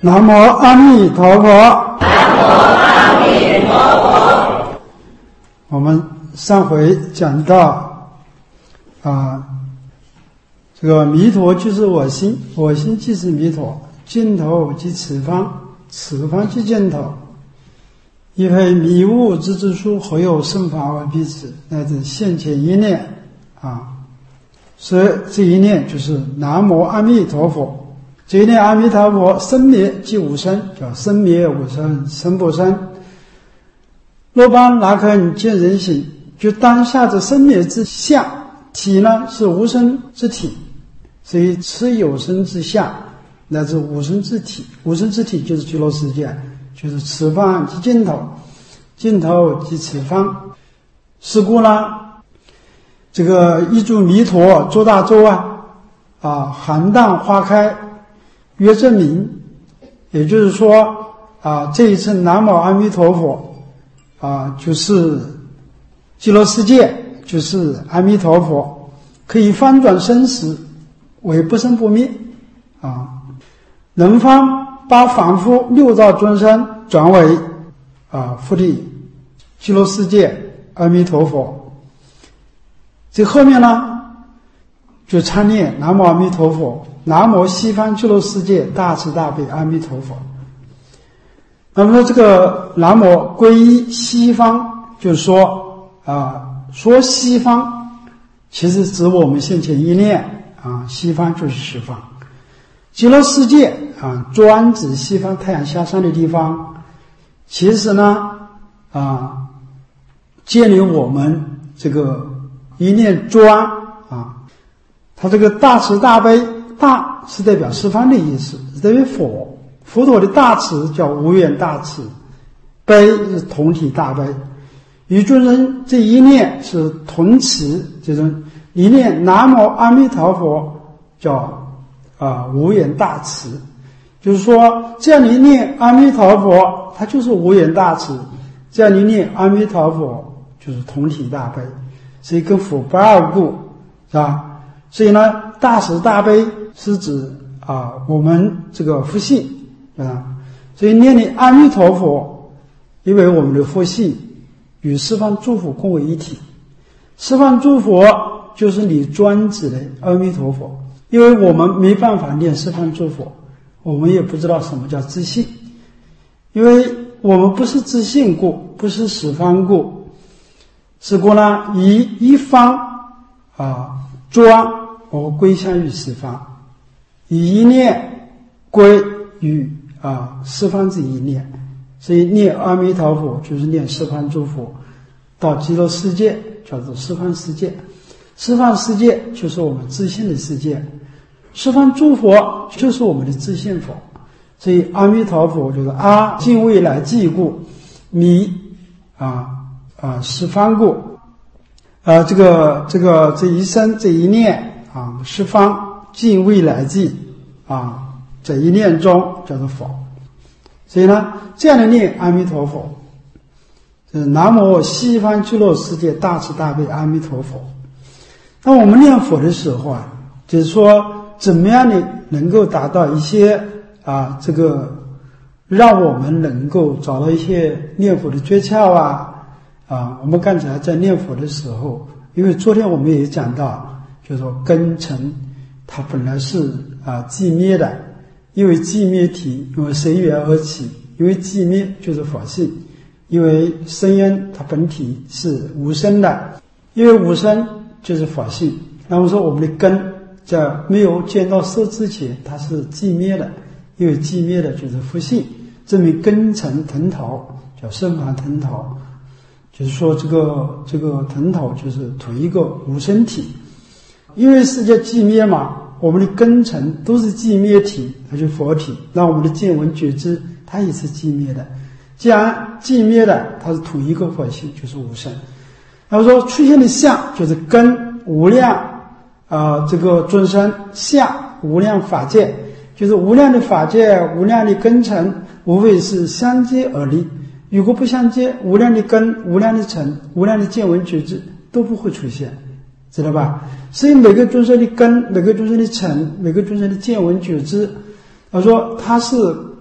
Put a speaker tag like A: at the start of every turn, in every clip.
A: 南无阿弥陀佛。
B: 南无阿弥陀佛。
A: 我们上回讲到这个弥陀就是我心，我心即是弥陀，尽头即此方，此方即尽头。亦非迷悟之书，何有圣法为彼此？乃至现前一念所以这一念就是南无阿弥陀佛。这一念阿弥陀佛，生灭即无生，叫生灭无生，生不生。若般哪肯见人形？就当下这生灭之相，体呢是无生之体，所以此有生之相，乃至无生之体。无生之体就是极乐世界，就是此方即尽头，尽头即此方。是故呢，这个一柱弥陀周大洲含荡花开约正明，也就是说这一称南无阿弥陀佛就是极乐世界，就是阿弥陀佛，可以翻转生死，为不生不灭能方把凡夫六道众生转为复地极乐世界阿弥陀佛。这后面呢就参念南无阿弥陀佛，南无西方极乐世界大慈大悲阿弥陀佛。那么说这个南无皈依西方，就是说说西方其实指我们现前一念西方就是十方。极乐世界专指西方太阳下山的地方。其实呢建立我们这个一念专它这个大慈大悲，大是代表十方的意思，是代表佛陀的大慈叫无缘大慈，悲是同体大悲，与众生这一念是同慈，这种一念南无阿弥陀佛叫无缘大慈。就是说这样一念阿弥陀佛它就是无缘大慈，这样一念阿弥陀佛就是同体大悲，所以跟佛不二故，是吧？所以呢大慈大悲是指我们这个福性所以念的阿弥陀佛，因为我们的福性与十方诸佛共为一体。十方诸佛就是你专指的阿弥陀佛，因为我们没办法念十方诸佛，我们也不知道什么叫自信，因为我们不是自信故，不是十方故。是故呢以一方专我归向于十方，以一念归于十方之一念。所以念阿弥陀佛就是念十方诸佛，到极乐世界叫做十方世界。十方世界就是我们自信的世界，十方诸佛就是我们的自信佛。所以阿弥陀佛就是今未来际故，弥十方故。这一生这一念十方尽未来际这一念中叫做佛。所以呢这样的念阿弥陀佛就是南无西方极乐世界大慈大悲阿弥陀佛。那我们念佛的时候就是说怎么样的能够达到一些这个让我们能够找到一些念佛的诀窍我们刚才在念佛的时候，因为昨天我们也讲到，就是说根尘它本来是寂灭的，因为寂灭体，因为随缘而起，因为寂灭就是佛性，因为声音它本体是无生的，因为无生就是佛性。那么说我们的根在没有见到色之前它是寂灭的，因为寂灭的就是佛性，证明根尘腾逃叫身旁腾逃，就是说这个腾逃就是同一个无生体。因为世界寂灭嘛，我们的根尘都是寂灭体，它就是佛体，那我们的见闻觉知它也是寂灭的。既然寂灭的它是同一个佛性，就是无生。那么说出现的相就是根无量这个众生，相无量法界，就是无量的法界，无量的根尘，无非是相接而立。如果不相接，无量的根，无量的尘，无量的见闻觉知都不会出现，知道吧？所以每个众生的根，每个众生的尘，每个众生的见闻觉知，他说它是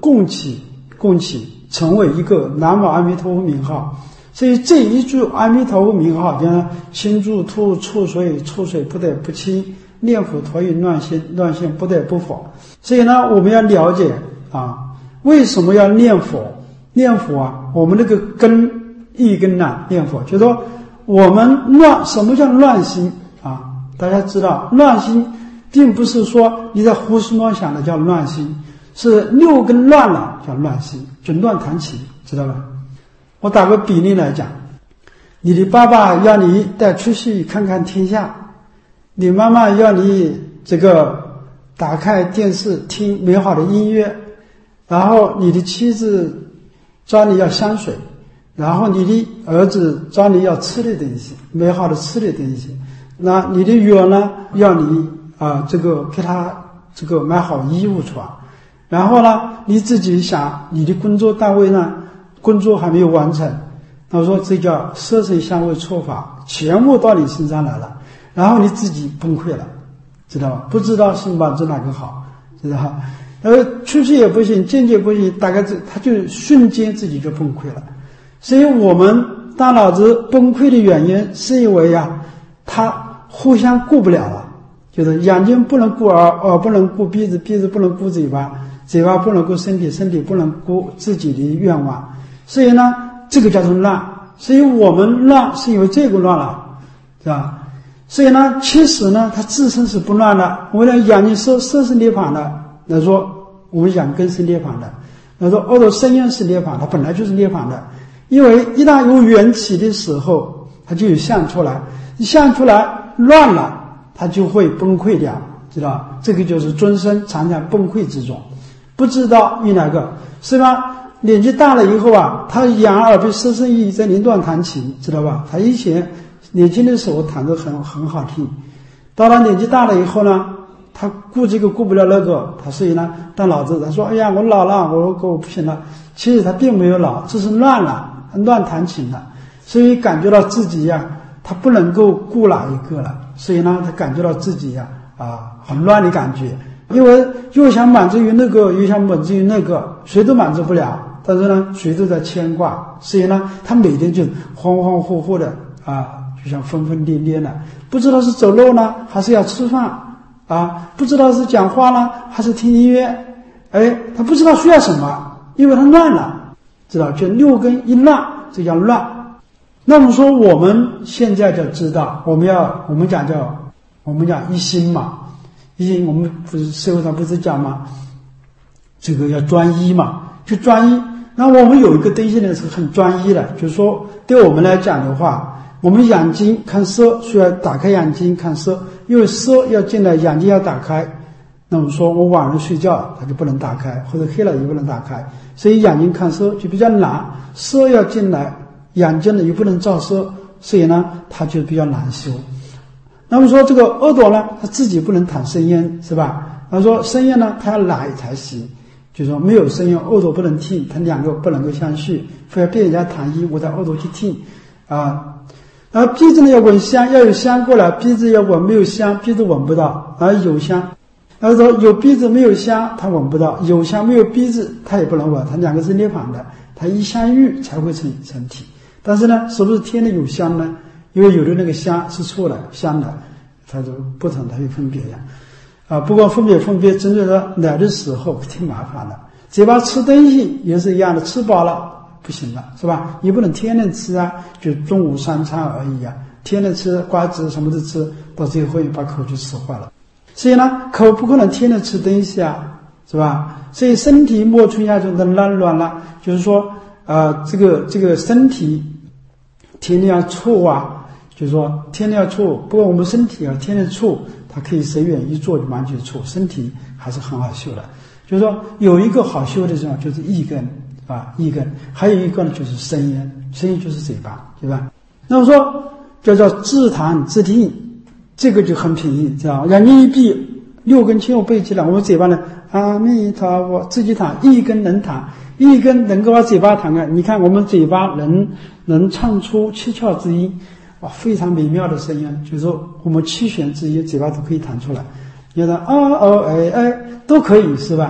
A: 共起，成为一个南无阿弥陀佛名号。所以这一句阿弥陀佛名号，像心住兔触水，触水不得不清；念佛陀引乱心，乱心不得不佛。所以呢，我们要了解为什么要念佛？念佛我们那个根一根念佛，就是说我们什么叫乱心大家知道，乱心并不是说你在胡思乱想的叫乱心，是六根乱了叫乱心，就乱弹琴，知道吧？我打个比例来讲，你的爸爸要你带出去看看天下，你妈妈要你打开电视听美好的音乐，然后你的妻子教你要香水，然后你的儿子教你要吃的东西，美好的吃的东西，那你的女儿呢要你给他买好衣物穿，然后呢你自己想你的工作单位呢工作还没有完成，那我说这叫色身香味触法全部到你身上来了，然后你自己崩溃了，知道吧？不知道心法治哪个好，知道吧？出去也不行，进去不行，大概他就瞬间自己就崩溃了。所以我们大脑子崩溃的原因是因为他互相顾不了了，就是眼睛不能顾耳，耳不能顾鼻子，鼻子不能顾嘴巴，嘴巴不能顾身体，身体不能顾自己的愿望。所以呢，这个叫做乱。所以我们乱是因为这个乱了，是吧？所以呢，其实呢，它自身是不乱的。我们眼睛色是涅槃的，那说我们眼根是涅槃的，那说耳朵声音是涅槃，它本来就是涅槃的。因为一旦有缘起的时候，它就有相出来，相出来乱了，它就会崩溃掉，知道？这个就是终身常常崩溃之中，不知道为哪个，是吧？年纪大了以后他眼耳鼻舌身意在连断弹琴，知道吧？他以前年轻的时候弹得很好听，到了年纪大了以后呢，他顾这个顾不了那个，他所以呢，当老子他说：“哎呀，我老了，我不行了。”其实他并没有老，只是乱了，乱弹琴了，所以感觉到自己他不能够顾哪一个了，所以呢，他感觉到自己很乱的感觉，因为又想满足于那个，又想满足于那个，谁都满足不了。但是呢，谁都在牵挂，所以呢，他每天就恍恍惚惚的就像疯疯癫癫的，不知道是走路呢，还是要吃饭不知道是讲话呢，还是听音乐，他不知道需要什么，因为他乱了，知道？就六根一乱，这叫乱。那么说，我们现在就知道，我们讲一心嘛，一心，我们不是社会上不是讲吗？这个要专一嘛，就专一。那我们有一个东西呢是很专一的，就是说对我们来讲的话，我们眼睛看色需要打开眼睛看色，因为色要进来，眼睛要打开。那么说我晚上睡觉它就不能打开，或者黑了也不能打开，所以眼睛看色就比较难，色要进来，眼睛呢又不能照色，所以呢它就比较难修。那么说这个耳朵呢，它自己不能弹声音，是吧？他说声音呢它要来才行，就是说没有声音耳朵不能听，它两个不能够相续，非要被人家弹音我在耳朵去听然后鼻子呢要闻香，要有香过来，鼻子要闻，没有香鼻子闻不到，而有香。他说有鼻子没有香他闻不到，有香没有鼻子他也不能闻，它两个是涅槃的，它一相遇才会成体。但是呢，是不是天的有香呢？因为有的那个香是错的，香的它就不同，它有分别不过分别针对了来的时候挺麻烦的。嘴巴吃东西也是一样的，吃饱了不行了，是吧？你不能天天吃就中午3餐而已天天吃瓜子什么的吃，到最后把口就吃坏了。所以呢，口不可能天天吃东西是吧？所以身体莫春下就能乱了，就是说这个身体天天要触就是说天天要触。不过我们身体天天触，它可以随缘一做就完全触，身体还是很好修的。就是说有一个好修的地方就是意根意根，还有一个呢就是声音，声音就是嘴巴，对吧？那么说叫自弹自听，这个就很便宜，知道吧？眼睛一闭，六根清我背起来，我们嘴巴呢阿弥陀佛自己弹，一根能弹，一根能够把嘴巴弹开。你看我们嘴巴能唱出七窍之音，非常美妙的声音，就是说我们七弦之音嘴巴都可以弹出来，你看都可以，是吧？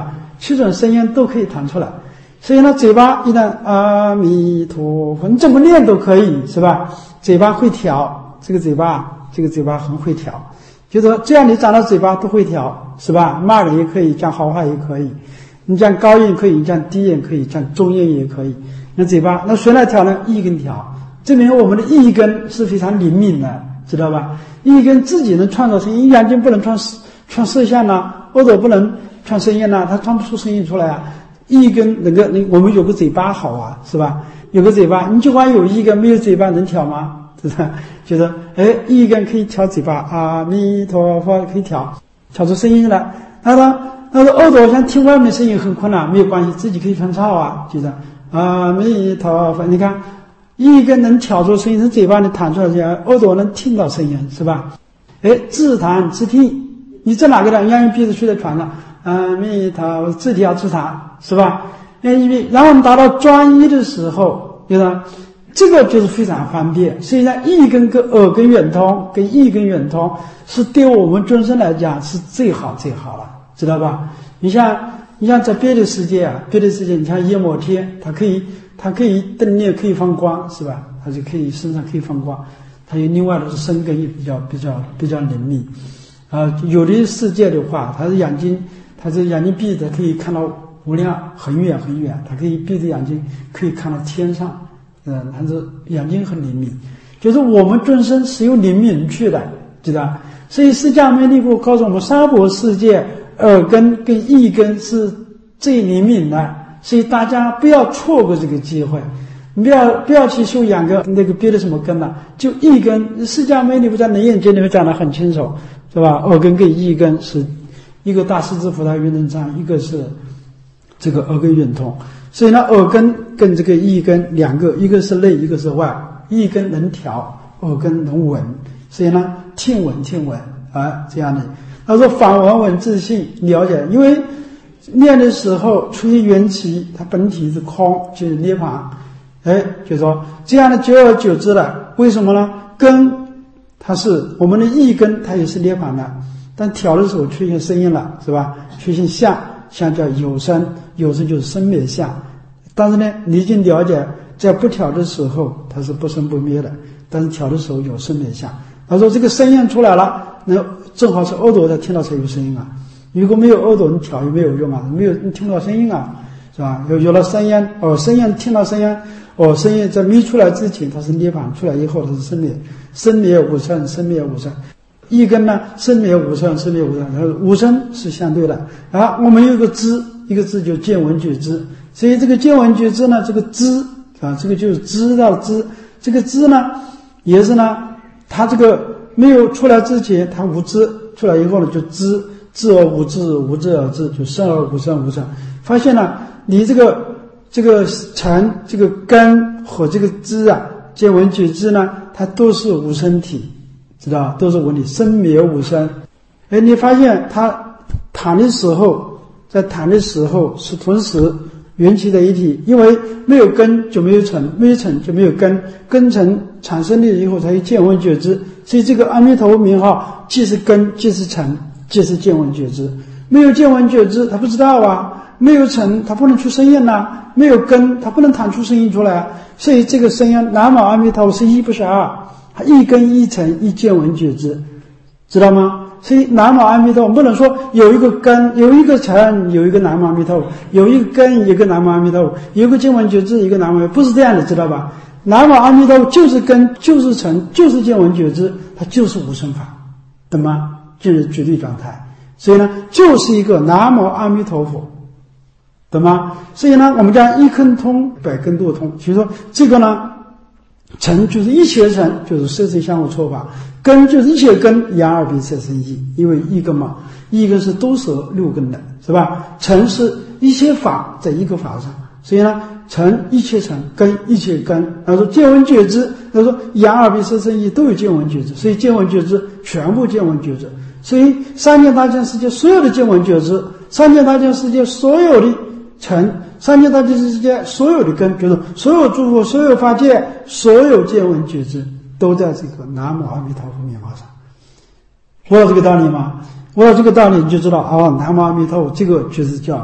A: 7种声音都可以弹出来。所以呢，嘴巴一旦阿弥陀佛，你怎么念都可以，是吧？嘴巴会调，这个嘴巴很会调，就是说，只要你长了嘴巴都会调，是吧？骂人也可以，讲好话也可以，你讲高音可以，你讲低音可以，讲中音也可以。那嘴巴，那谁来调呢？意根调，证明我们的意根是非常灵敏的，知道吧？意根自己能创造声音，眼睛不能创色相啊，耳朵不能创声音啊，它创不出声音出来啊。意根我们有个嘴巴好啊，是吧？有个嘴巴，你就光有意根没有嘴巴能调吗？是吧？就是意根可以调嘴巴，阿弥陀佛可以调出声音来。那个耳朵想听外面声音很困难，没有关系，自己可以穿插啊，就是阿弥陀佛。你看意根能调出声音，是嘴巴能弹出来，耳朵能听到声音，是吧？自弹自听，你这哪个的？要用鼻子吹在船上，阿弥陀佛，自己要自弹，是吧？然后我们达到专一的时候，就是这个就是非常方便。所以呢，意根跟耳根圆通，跟意根圆通是对我们众生来讲是最好最好了，知道吧？你像在别的世界，你像夜摩天，它可以灯焰可以放光，是吧？它就可以身上可以放光，它有另外的是身根也比较灵敏。有的世界的话，它是眼睛闭着可以看到无量很远很远，它可以闭着眼睛可以看到天上，它是眼睛很灵敏，就是我们众生是有灵敏去的，知道？所以释迦牟尼佛告诉我们，娑婆世界耳根跟意根是最灵敏的，所以大家不要错过这个机会，不要去修养个那个别的什么根了，就意根。释迦牟尼佛在《楞严经》里面讲得很清楚，是吧？耳根跟意根是一个大势至菩萨圆通章，一个是这个耳根圆通。所以呢，耳根跟这个意根两个，一个是内，一个是外。意根能调，耳根能闻，所以呢，听闻这样的。他说反闻自性了解，因为念的时候出现缘起，它本体是空，就是涅槃。就说这样的久而久之了，为什么呢？根它是我们的意根，它也是涅槃的，但调的时候出现声音了，是吧？出现相叫有声，有声就是生灭相。但是呢，你已经了解，在不调的时候它是不生不灭的，但是调的时候有生灭相。他说这个声音出来了，那正好是耳朵才听到才有声音啊。如果没有耳朵，你调也没有用啊，没有你听到声音啊，是吧？有了声音，声音听到声音，声音在没出来之前它是涅槃，出来以后它是生灭，生灭无生，生灭无生。一根呢，生灭无生，生灭无生，无生是相对的。我们有一个知，一个知就见闻觉知，所以这个见闻觉知呢，这个知这个就是知道知，这个知呢，也是呢，它这个没有出来之前它无知，出来以后呢就知，知而无知，无知而知，就生而无生，无生。发现了你这个尘，这个根和这个知见闻觉知呢，它都是无生体，知道，都是无理，生灭无生。你发现它谈的时候，在谈的时候是同时缘起在一起，因为没有根就没有尘，没有尘就没有根，根尘产生了以后才有见闻觉知。所以这个阿弥陀佛名号既是根，既是尘，既是见闻觉知。没有见闻觉知，他不知道啊；没有尘，他不能出声音呐；没有根，他不能弹出声音出来啊。所以这个声音南无阿弥陀佛是一不是二，它一根一尘一见闻觉知，知道吗？所以南无阿弥陀佛不能说有一个根，有一个尘，有一个南无阿弥陀佛，有一个根，一个南无阿弥陀佛，有一个见闻觉知，一个南无阿弥陀佛，不是这样的，知道吧？南无阿弥陀佛就是根，就是尘，就是见闻觉知，它就是无生法，懂吗？就是绝对状态。所以呢，就是一个南无阿弥陀佛，懂吗？所以呢，我们讲一根通，百根都通。所以说这个呢，尘就是一切尘，就是色身相互错法；根就是一切根，眼耳鼻舌身意，因为一根嘛，一根是都是六根的，是吧？尘是一切法在一个法上，所以呢，尘一切尘，根一切根。他说见闻觉知，他说眼耳鼻舌身意都有见闻觉知，所以见闻觉知全部见闻觉知。所以三界大千世界所有的见闻觉知，三界大千世界所有的尘，三界大千世界所有的根，就是所有诸佛、所有法界、所有见闻觉知，都在这个南无阿弥陀佛名号上。悟到这个道理吗？悟到这个道理，你就知道南无阿弥陀佛这个就是叫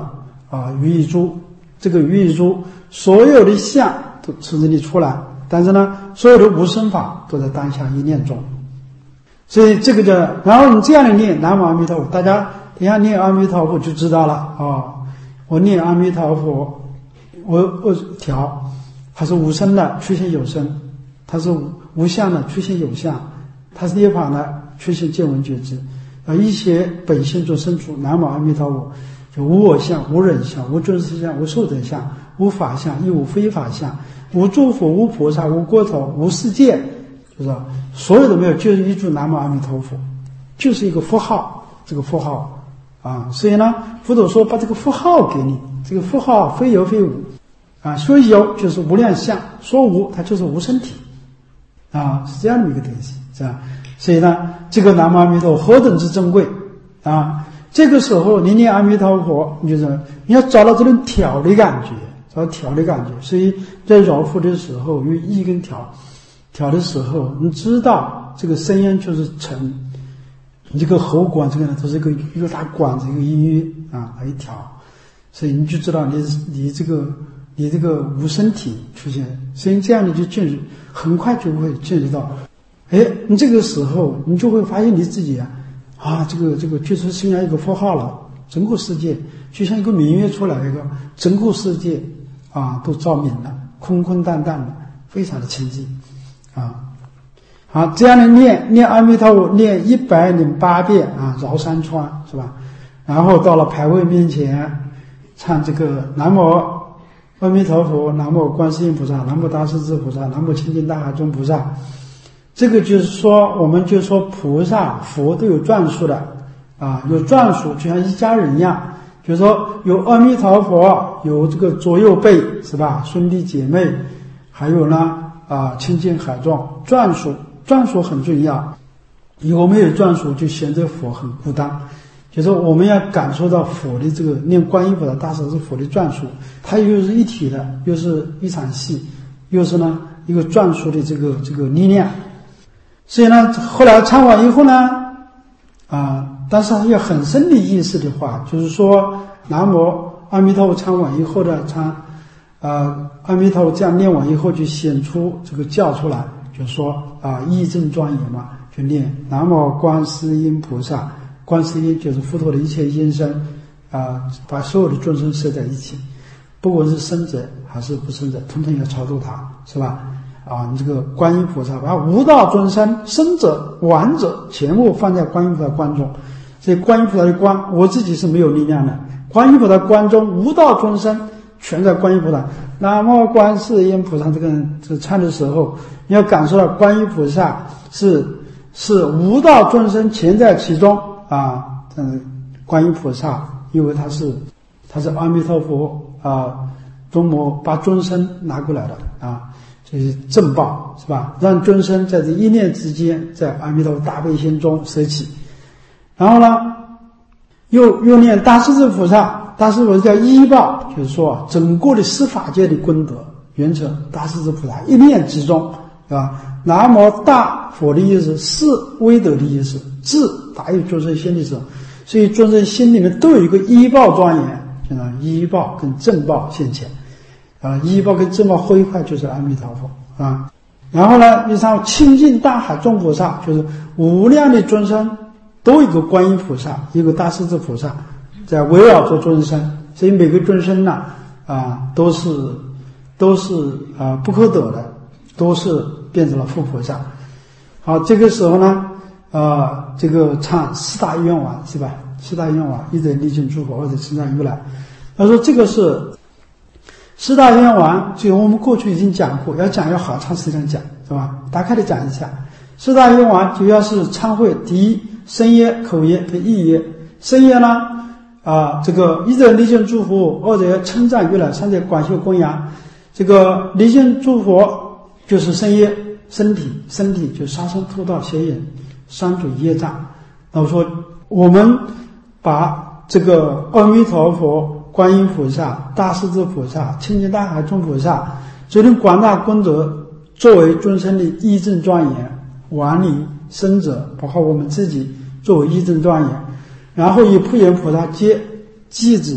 A: 如意珠，这个如意珠所有的相都从这里出来，但是呢，所有的无生法都在当下一念中。所以这个然后你这样的念南无阿弥陀佛，大家等一下念阿弥陀佛就知道了我念阿弥陀佛，我调，它是无生的，出现有生；它是无相的，出现有相；它是涅槃的，出现见闻觉知。一切本性中生出南无阿弥陀佛，就无我相、无人相、无尊实相、无寿者相、无法相，亦无非法相，无诸佛、无菩萨、无国土、无世界，就是所有的没有，就是一句南无阿弥陀佛，就是一个符号，这个符号所以呢，佛陀说把这个符号给你，这个符号非有非无说有就是无量相，说无它就是无身体是这样的一个东西，是吧？所以呢，这个南无阿弥陀佛何等之珍贵这个时候你念阿弥陀佛，你要找到这种调的感觉，找到调的感觉。所以在绕腹的时候，用一根调的时候，你知道这个声音就是成，你这个喉管这个呢，都是一个大管子，一个音乐来一调，所以你就知道你这个无身体出现，所以这样你就进入，很快就会进入到。你这个时候你就会发现你自己这个就是像一个符号了，整个世界就像一个明月出来一个，整个世界都照明了，空空淡淡的，非常的清净好，这样的念阿弥陀佛，念108遍绕三圈，是吧？然后到了牌位面前，唱这个南无阿弥陀佛，南无观世音菩萨，南无大势至菩萨，南无清净大海中菩萨。这个就是说，我们就说菩萨佛都有转述的有转述，就像一家人一样，就是说有阿弥陀佛，有这个左右辈，是吧？兄弟姐妹，还有呢清净海众，转述很重要。有没有转述，就显得佛很孤单。就是说我们要感受到佛的这个念观音菩萨大势至佛的转述，它又是一体的，又是一场戏，又是呢一个转述的这个力量。所以呢，后来唱完以后呢，但是要很深的意识的话，就是说南无阿弥陀佛唱完以后的唱，阿弥陀佛这样念完以后，就显出这个叫出来，就说义正庄严嘛，就念南无观世音菩萨，观世音就是佛陀的一切音声，把所有的众生摄在一起，不管是生者还是不生者，统统要超度他，是吧？你这个观音菩萨把无道众生生者亡者全部放在观音菩萨观中，所以观音菩萨的观，我自己是没有力量的，观音菩萨观中无道众生全在观音菩萨。南无观世音菩萨这个唱的时候，你要感受到观音菩萨是无道众生全在其中观音菩萨因为他是阿弥陀佛中摩把众生拿过来的就是正报，是吧？让众生在这一念之间，在阿弥陀佛大悲心中舍起。然后呢，又念大势至菩萨，大势至菩萨叫依报，就是说整个的十法界的功德圆成大势至菩萨一念之中，对吧？南无大佛的意思，是威德的意思，至达于众生心的时候，所以众生心里面都有一个依报庄严，就是依报跟正报现前。依报跟正报合一块就是阿弥陀佛然后呢，你像清净大海众菩萨，就是无量的众生都有一个观音菩萨，一个大势至菩萨在围绕着众生，所以每个众生呢都是不可得的，都是变成了佛菩萨。好，这个时候呢这个唱四大愿王，是吧？四大愿王，一者力尽诸佛，二者称赞如来。他说这个是四大愿王，就我们过去已经讲过，要讲要好长时间讲，是吧？大概的讲一下。四大愿王主要是参会，第一身业、口业跟意业。身业呢这个一者力尽诸佛，二者称赞如来，三者广修供养。这个力尽诸佛就是身业，身体就杀生偷盗邪淫三种业障。那我说我们把这个阿弥陀佛、观音菩萨、大势至菩萨、清净大海众菩萨这种广大功德作为众生的义正庄严，亡灵生者包括我们自己作为义正庄严，然后以普贤菩萨接继子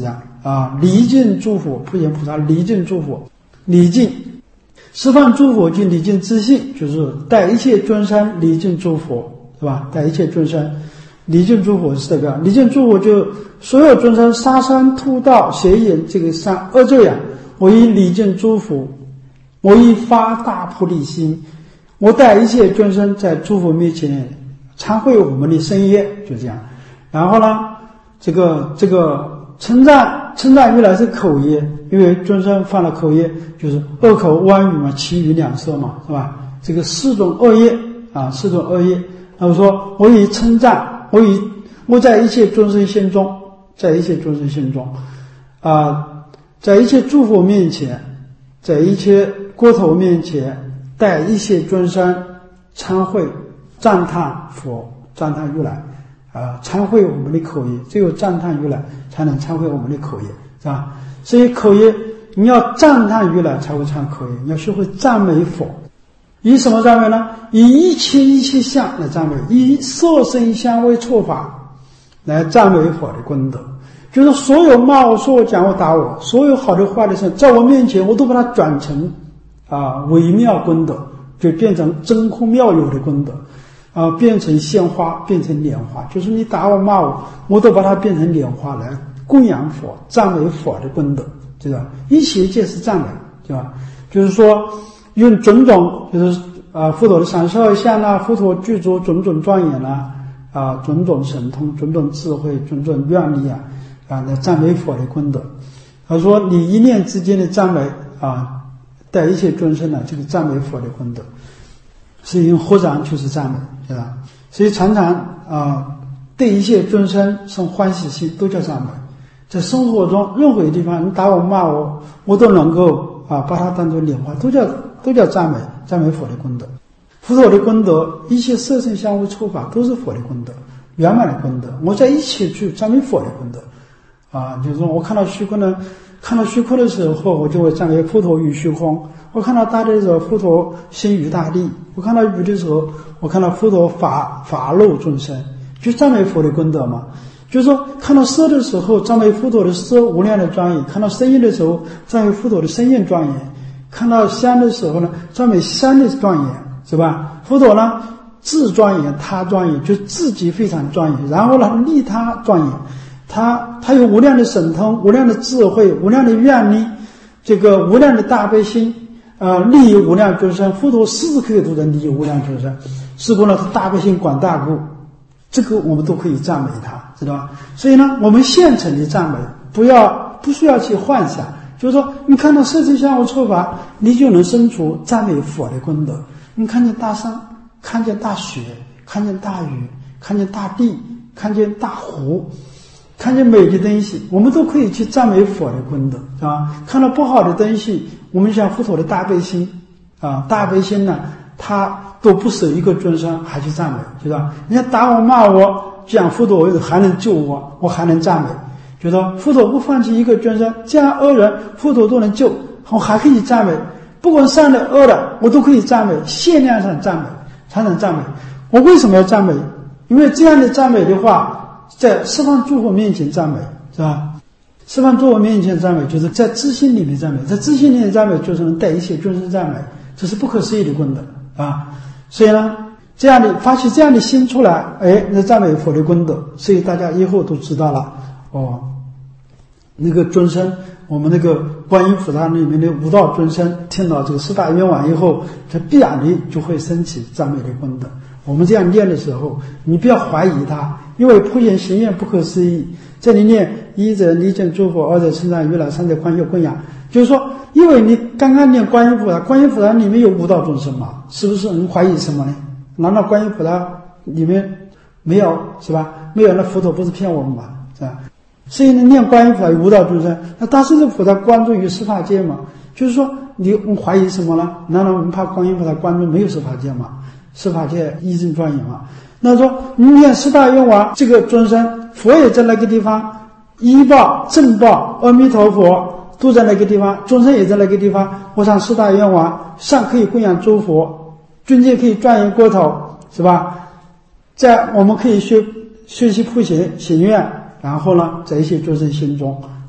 A: 离境诸佛，普贤菩萨离境诸佛，离境十方诸佛及离境自性，就是带一切众生离境诸佛，是吧？带一切众生离境诸佛是这个，离境诸佛就所有众生杀生屠盗邪淫这个三恶罪啊，我以离境诸佛，我以发大菩提心，我带一切众生在诸佛面前忏悔我们的身业，就这样。然后呢，这个称赞如来是口业，因为众生犯了口业，就是恶口妄语嘛，其余两舌嘛，是吧？这个四种恶业啊，四种恶业。那么说，我以称赞，我在一切众生心中，在一切众生心中，在一切诸佛面前，在一切国土面前，带一切众生忏悔、赞叹佛、赞叹如来。忏悔我们的口业，只有赞叹如来才能忏悔我们的口业，是吧？所以口业你要赞叹如来才会忏口业，你要学会赞美佛。以什么赞美呢？以一切相来赞美，以色身香味触法来赞美佛的功德。就是所有骂我、说我、讲我、打我，所有好的坏的事在我面前，我都把它转成微妙功德，就变成真空妙有的功德。变成鲜花，变成莲花，就是你打我骂我，我都把它变成莲花来供养佛，赞美佛的功德，对吧？一切皆是赞美，对吧？就是说用种种，就是佛陀的32相啦，佛陀具足种种庄严啦，种种神通，种种智慧，种种愿力来赞美佛的功德。他说你一念之间的赞美带一切众生这个赞美佛的功德。是用合掌就是赞美，对吧？所以常常对一切众生生欢喜心都叫赞美。在生活中任何地方，你打我骂我，我都能够把它当作莲花，都叫赞美，赞美佛的功德。佛陀的功德，一切色身香味触法都是佛的功德，圆满的功德。我在一起去赞美佛的功德就是说我看到虚空的时候，我就会赞美佛陀与虚空。我看到大地的时候，佛陀心与大地；我看到雨的时候，我看到佛陀法露众生，就赞美佛的功德嘛。就是说，看到色的时候，赞美佛陀的色无量的庄严；看到声音的时候，赞美佛陀的声音庄严；看到香的时候呢，赞美香的庄严，是吧？佛陀呢，自庄严，他庄严，就自己非常庄严，然后呢，利他庄严。他有无量的神通，无量的智慧，无量的愿力，这个无量的大悲心。利益无量众生，佛陀时时刻刻都在利益无量众生。是故呢，他大悲心广大故，这个我们都可以赞美他，知道吧？所以呢，我们现成的赞美，不需要去幻想，就是说，你看到色身香味触法，你就能生出赞美佛的功德。你看见大山，看见大雪，看见大雨，看见大地，看见大湖。看见美的东西，我们都可以去赞美佛的功德，是吧？看到不好的东西，我们像佛陀的大悲心大悲心呢，他都不舍一个众生还去赞美，是吧？人家打我骂我，讲佛陀还能救我，我还能赞美，觉得佛陀不放弃一个众生，这样恶人佛陀都能救，我还可以赞美，不管善的恶的，我都可以赞美，限量上赞美才能赞美。我为什么要赞美？因为这样的赞美的话，在十方诸佛面前赞美，是吧？十方诸佛面前赞美，就是在自心里面赞美，在自心里面赞美，就是能带一切众生赞美，这是不可思议的功德所以呢，这样的发起这样的心出来，那赞美佛的功德，所以大家以后都知道了那个众生，我们那个观音菩萨里面的五道众生，听到这个四大愿望以后，他必然的就会升起赞美的功德。我们这样念的时候，你不要怀疑他，因为普贤行愿不可思议。这里念一者离境诸佛，二者称赞如来，三者宽宥供养，就是说，因为你刚刚念观音菩萨，观音菩萨里面有五道众生嘛，是不是？你怀疑什么呢？难道观音菩萨里面没有，是吧？没有，那佛陀不是骗我们嘛，是吧？所以呢，念观音菩萨有五道众生，那大势至菩萨关注于十法界嘛，就是说，你怀疑什么呢？难道我们怕观音菩萨关注没有十法界嘛？十法界一真庄严嘛。那说你念十大愿王，这个众生佛也在那个地方，依报正报阿弥陀佛都在那个地方，众生也在那个地方。我想十大愿王上可以供养诸佛，尊界可以庄严国土，是吧？在我们可以学习普贤行愿，然后呢，在一些众生心中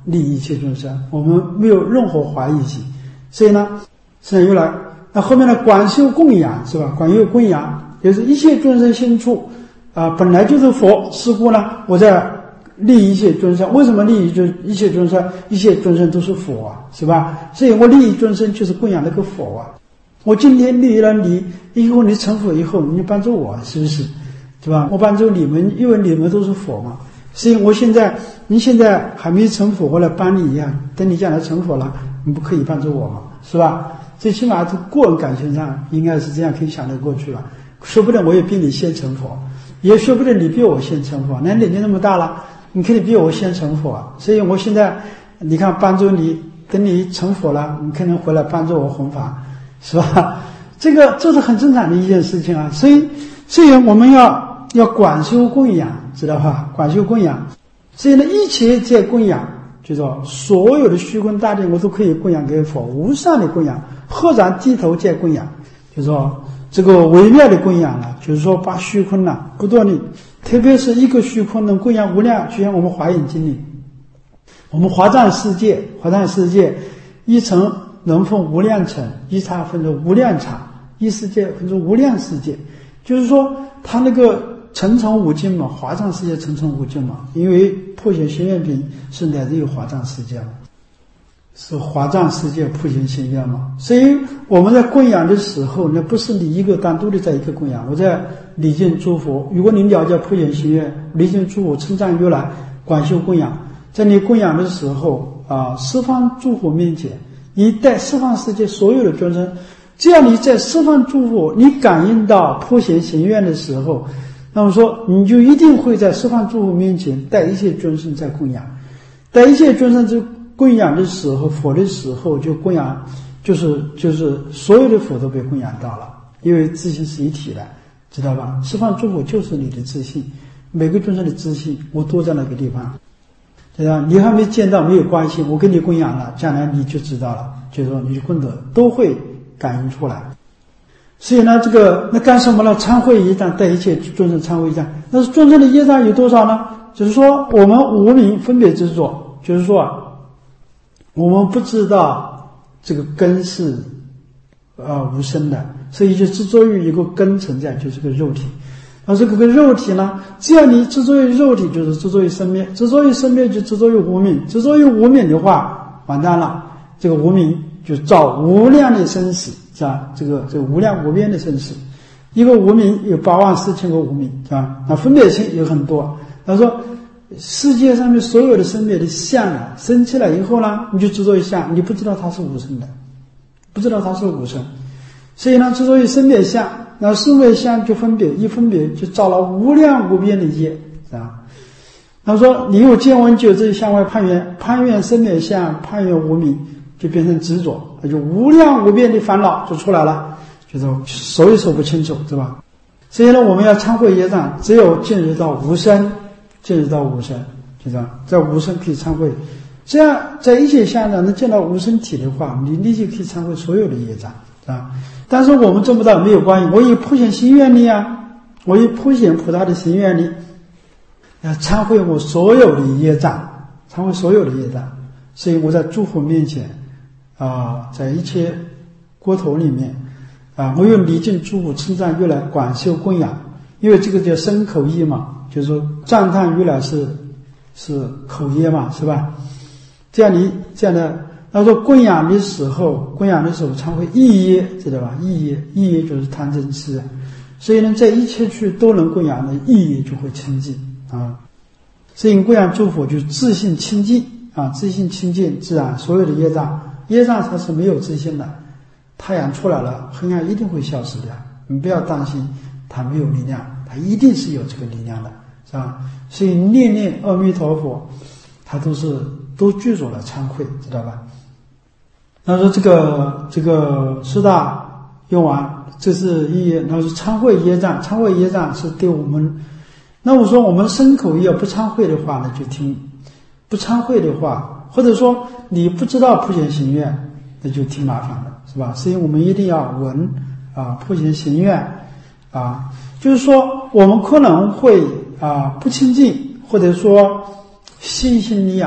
A: 利益一切众生，我们没有任何怀疑心。所以呢，现在又来，那后面的广修供养是吧？广修供养就是一切众生心处本来就是佛，是故呢，我在利益一切众生。为什么利益一切众生？一切众生都是佛啊，是吧？所以我利益众生就是供养那个佛啊。我今天利益了你，以后你成佛以后，你帮助我，是不是？对吧？我帮助你们，因为你们都是佛嘛。所以你现在还没成佛，我来帮你一样，等你将来成佛了，你不可以帮助我嘛，是吧？最起码从个人感情上应该是这样可以想得过去了。说不定我也比你先成佛，也说不定你比我先成佛，那年纪那么大了，你肯定比我先成佛啊。所以我现在你看帮助你，等你成佛了，你肯定回来帮助我弘法，是吧？这是很正常的一件事情啊。所以我们要广修供养，知道吧？广修供养，所以呢，一切皆供养，就是说所有的虚空大殿我都可以供养给佛，无上的供养，合掌低头皆供养，就是说这个微妙的供养了，就是说把虚空呢不断的，特别是一个虚空能供养无量，就像我们华严经里，我们华藏世界一层能分无量层，一刹分成无量刹，一世界分成无量世界，就是说它那个层层无尽嘛，华藏世界层层无尽嘛，因为普贤行愿品是来自于华藏世界嘛，是华藏世界普贤行愿嘛。所以我们在供养的时候，那不是你一个单独的在一个供养，我在礼敬诸佛。如果你了解普贤行愿，礼敬诸佛，称赞如来，广修供养，在你供养的时候十方诸佛面前，你带十方世界所有的众生，只要你在十方诸佛，你感应到普贤行愿的时候，那么说你就一定会在十方诸佛面前带一切众生在供养，带一切众生在供养的时候，佛的时候就供养，就是所有的佛都被供养到了，因为自信是一体的，知道吧？十方诸佛就是你的自信，每个众生的自信我都在那个地方，对吧？你还没见到没有关系，我给你供养了，将来你就知道了，就是说你的功德都会感应出来。所以呢，那干什么呢？参会业障，带一切众生参会业障。那是众生的业障有多少呢？就是说我们无明分别执着，就是说我们不知道这个根是无生的，所以就执着于一个根存在，就是个肉体。而这个肉体呢，只要你执着于肉体，就是执着于生灭，执着于生灭就执着于无明，执着于无明的话，完蛋了，这个无明就造无量的生死，是吧？这个无量无边的生死，一个无明有84000个无明，是吧？那分别心有很多。他说世界上面所有的生灭的相生起来以后呢，你就执着于相，你不知道它是无生的，不知道它是无生，所以呢执着于生灭相，那生灭相就分别，一分别就造了无量无边的业，是吧？他说你有见闻觉知向外攀缘，攀缘生灭相，攀缘无明，就变成执着，那就无量无边的烦恼就出来了，就是说也说不清楚，是吧？所以呢，我们要忏悔业障，只有进入到无生，就这样，在无生可以忏悔。这样在一切相上能见到无生体的话，你立即可以忏悔所有的业障，是吧？但是我们做不到没有关系，我以普贤行愿力我以普贤菩萨的行愿力要忏悔我所有的业障，忏悔所有的业障。所以我在诸佛面前在一切国土里面我用礼敬诸佛，称赞如来，广修供养，因为这个叫身口意嘛，就是说赞叹如来是口业嘛，是吧？这样的，他说供养的时候常会意业，知道吧？意业就是贪嗔痴，所以呢，在一切处都能供养的意业就会清净所以供养诸佛就自信清净自信清净，自然所有的业障它是没有自信的。太阳出来了，黑暗一定会消失的，你不要担心它没有力量，它一定是有这个力量的，是吧？所以念念阿弥陀佛，它都具足了忏悔，知道吧？他说这个四大用完，这是一业。他说忏悔业障是对我们。那我说我们身口意不忏悔的话呢，就听不忏悔的话，或者说你不知道普贤行愿，那就挺麻烦的，是吧？所以我们一定要闻普贤行愿就是说我们可能会不清净，或者说心力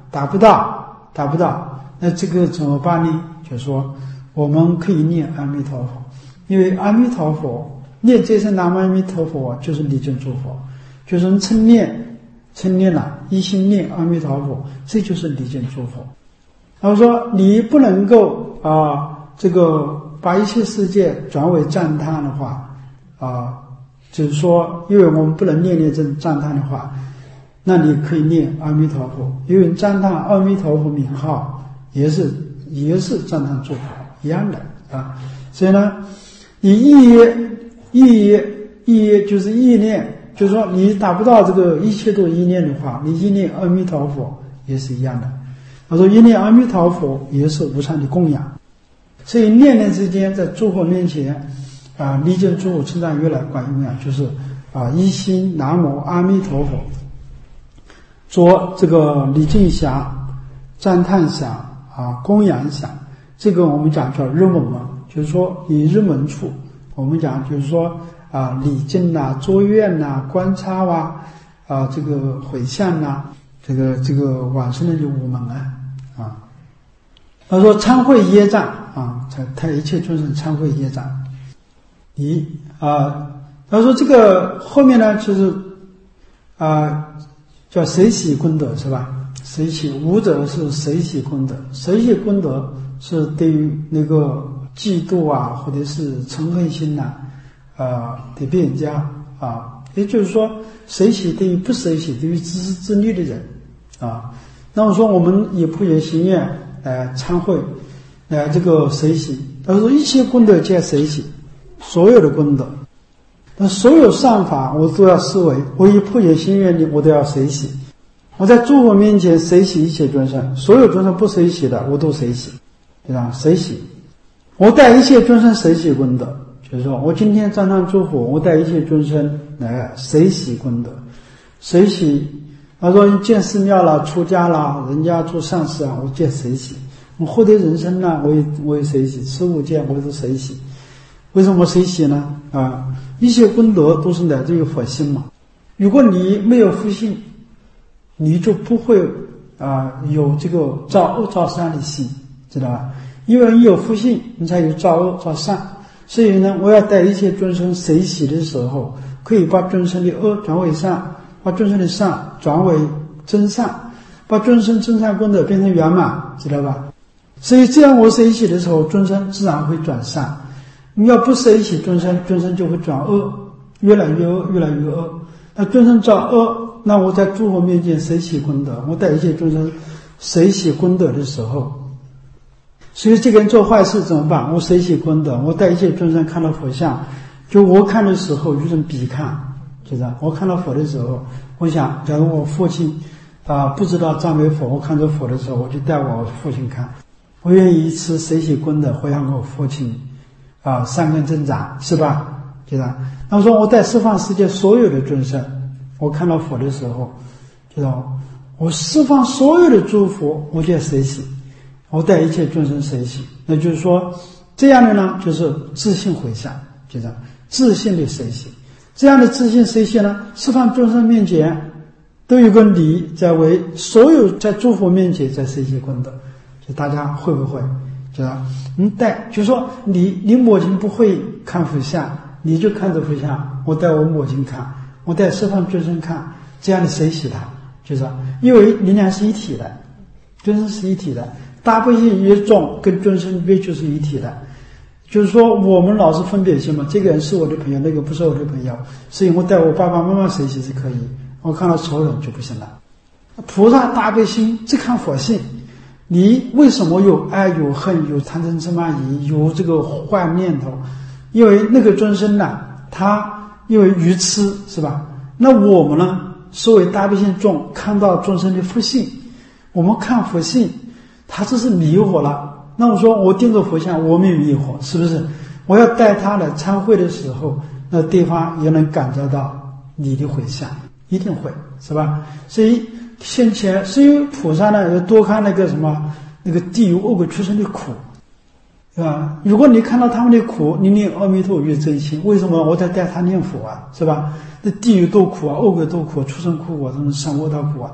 A: 达不到，那这个怎么办呢？就是说我们可以念阿弥陀佛，因为阿弥陀佛念这声南无阿弥陀佛就是礼敬诸佛，就是称念了，一心念阿弥陀佛，这就是礼敬诸佛。然后说你不能够这个把一切世界转为赞叹的话就是说因为我们不能念这赞叹的话，那你可以念阿弥陀佛，因为赞叹阿弥陀佛名号也是赞叹诸佛一样的所以呢你意业就是意念，就是说你达不到这个一切都意念的话，你意念阿弥陀佛也是一样的。他说意念阿弥陀佛也是无上的供养，所以念之间在诸佛面前礼敬诸佛称赞如来观音就是一心南无阿弥陀佛，做这个礼敬想、赞叹想供养想，这个我们讲叫日文嘛，就是说以日文处我们讲就是说礼敬作愿观察这个回向这个往生的五门他说忏悔业障他一切众生忏悔业障。他说这个后面呢就是叫随喜功德是吧？随喜无者是随喜功德，随喜功德是对于那个嫉妒或者是嗔恨心对别人家也就是说随喜对于不随喜对于自私自利的人那么说我们以普贤行愿忏悔这个随喜，他说一切功德皆随喜，所有的功德，那所有善法我都要思维，我以普贤行愿力我都要随喜，我在诸佛面前随喜一切众生，所有众生不随喜的我都随喜，对吧？随喜，我带一切众生随喜功德，就是说我今天赞叹诸佛，我带一切众生来随喜功德，随喜。他说建寺庙了，出家了，人家做善事我皆随喜，我获得人生我也随喜，持五戒我都随喜。为什么随喜呢？一切功德都是来自于佛性嘛。如果你没有佛性，你就不会有这个造恶造善的心，知道吧？因为你有佛性，你才有造恶造善。所以呢，我要带一切众生随喜的时候，可以把众生的恶转为善，把众生的善转为真善，把众生真善功德变成圆满，知道吧？所以这样我随喜的时候，众生自然会转善。你要不随喜众生，众生就会转恶，越来越恶，越来越恶。那众生造恶，那我在诸佛面前随喜功德，我带一切众生随喜功德的时候，所以这个人做坏事怎么办？我随喜功德，我带一切众生看到佛像，就我看的时候就是比看，就是我看到佛的时候，我想假如我父亲不知道赞美佛，我看着佛的时候，我就带我父亲看，我愿意一次随喜功德回向我父亲善根增长，是吧？对吧？那么说我在十方世界所有的众生，我看到佛的时候，知道我十方所有的诸佛，我就随喜，我带一切众生随喜。那就是说，这样的呢，就是自信回向，就这样自信的随喜。这样的自信随喜呢，十方众生面前都有个你在为所有在诸佛面前在随喜功德，就大家会不会？知道？就是说你母亲不会看佛像，你就看着佛像，我带我母亲看，我带十方众生看，这样的随喜他，就是因为你俩是一体的，众生是一体的，大悲心越重，跟众生越就是一体的。就是说我们老是分别心嘛，这个人是我的朋友，那个不是我的朋友，所以我带我爸爸妈妈随喜是可以，我看到仇人就不行了。菩萨大悲心只看佛性，你为什么有爱有恨有贪嗔痴慢疑有这个坏念头？因为那个众生呢，他因为愚痴，是吧？那我们呢，所谓大悲心重，看到众生的佛性，我们看佛性，他这是迷惑了。那我说我盯着佛像，我没有迷惑，是不是？我要带他来参会的时候，那对方也能感觉到你的回向，一定会，是吧？所以先前，所以菩萨呢要多看那个什么那个地狱恶鬼畜生的苦，是吧？如果你看到他们的苦，你念阿弥陀越真心，为什么我在带他念佛是吧？那地狱多苦恶鬼多苦，畜生苦这种生恶道苦